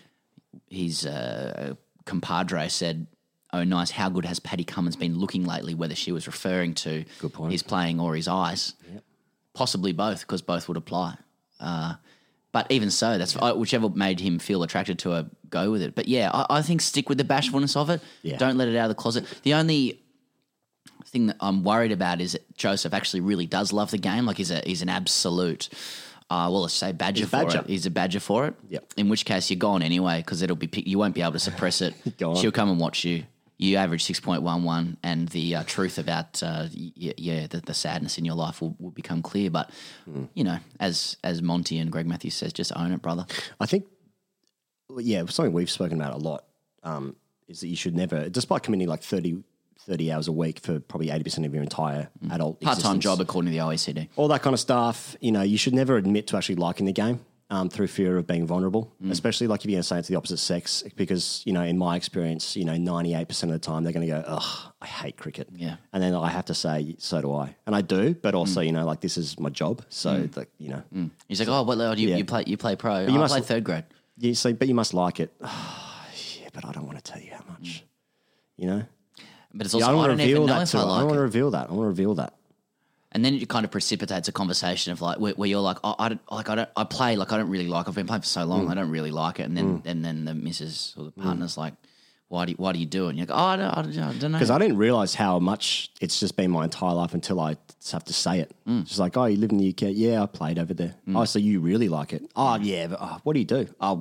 his uh, compadre said, "Oh, nice. How good has Paddy Cummins been looking lately?" Whether she was referring to good point. his playing or his eyes, yep. Possibly both, because both would apply. Uh, but even so, that's yeah. whichever made him feel attracted to her, go with it. But yeah, I, I think stick with the bashfulness of it. Yeah. Don't let it out of the closet. The only thing that I'm worried about is that Joseph actually really does love the game. Like he's a he's an absolute, uh, well, let's say badger, badger for it. He's a badger for it. Yep. In which case you're gone anyway, because it'll be you won't be able to suppress it. Go on. She'll come and watch you. You average six point one one, and the uh, truth about uh, y- yeah the, the sadness in your life will, will become clear. But mm. you know, as as Monty and Greg Matthews says, just own it, brother. I think, yeah, something we've spoken about a lot um, is that you should never, despite committing like thirty, thirty hours a week for probably eighty percent of your entire mm. adult part-time existence, job according to the O E C D, all that kind of stuff. You know, you should never admit to actually liking the game. Um, through fear of being vulnerable, mm. especially like if you're going to say it to the opposite sex, because, you know, in my experience, you know, ninety-eight percent of the time they're going to go, ugh, I hate cricket. Yeah. And then I have to say, so do I. And I do, but also, mm. you know, like this is my job. So, mm. like, you know. Mm. He's like, oh, what level do you, yeah. you play? You play pro. But you I must, play third grade. You say, but you must like it. Oh, yeah, but I don't want to tell you how much, mm. you know. But it's also, yeah, I don't, I want don't to reveal even know that if to I I like don't it. want to reveal that. I want to reveal that. And then it kind of precipitates a conversation of like where, where you're like, oh, I don't like, I don't, I play like I don't really like. I've been playing for so long, mm. I don't really like it. And then, mm. and then the missus or the partner's mm. like, why do you, why do you do it? And you're like, oh, I don't, I don't, I don't know. Because I didn't realize how much it's just been my entire life until I have to say it. Mm. Just like, oh, you live in the U K? Yeah, I played over there. Mm. Oh, so you really like it? Oh, yeah. But, oh, what do you do? Oh,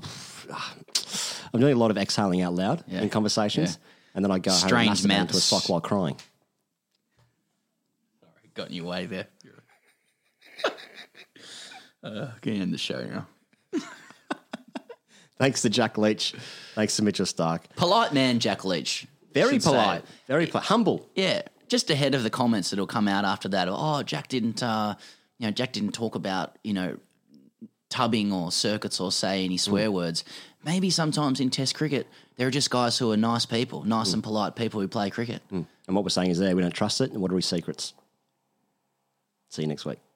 I'm doing a lot of exhaling out loud yeah. in conversations, yeah. and then I go Strange home and masturbate into a sock while crying. Sorry, got in your way there. Uh, getting in the show now. Thanks to Jack Leach. Thanks to Mitchell Stark. Polite man, Jack Leach. Very polite. Say. Very polite. Humble. Yeah. Just ahead of the comments that'll come out after that. Oh, Jack didn't, uh, you know, Jack didn't talk about, you know, tubbing or circuits or say any swear mm. words. Maybe sometimes in Test cricket, there are just guys who are nice people, nice mm. and polite people who play cricket. Mm. And what we're saying is there, we don't trust it. And what are his secrets? See you next week.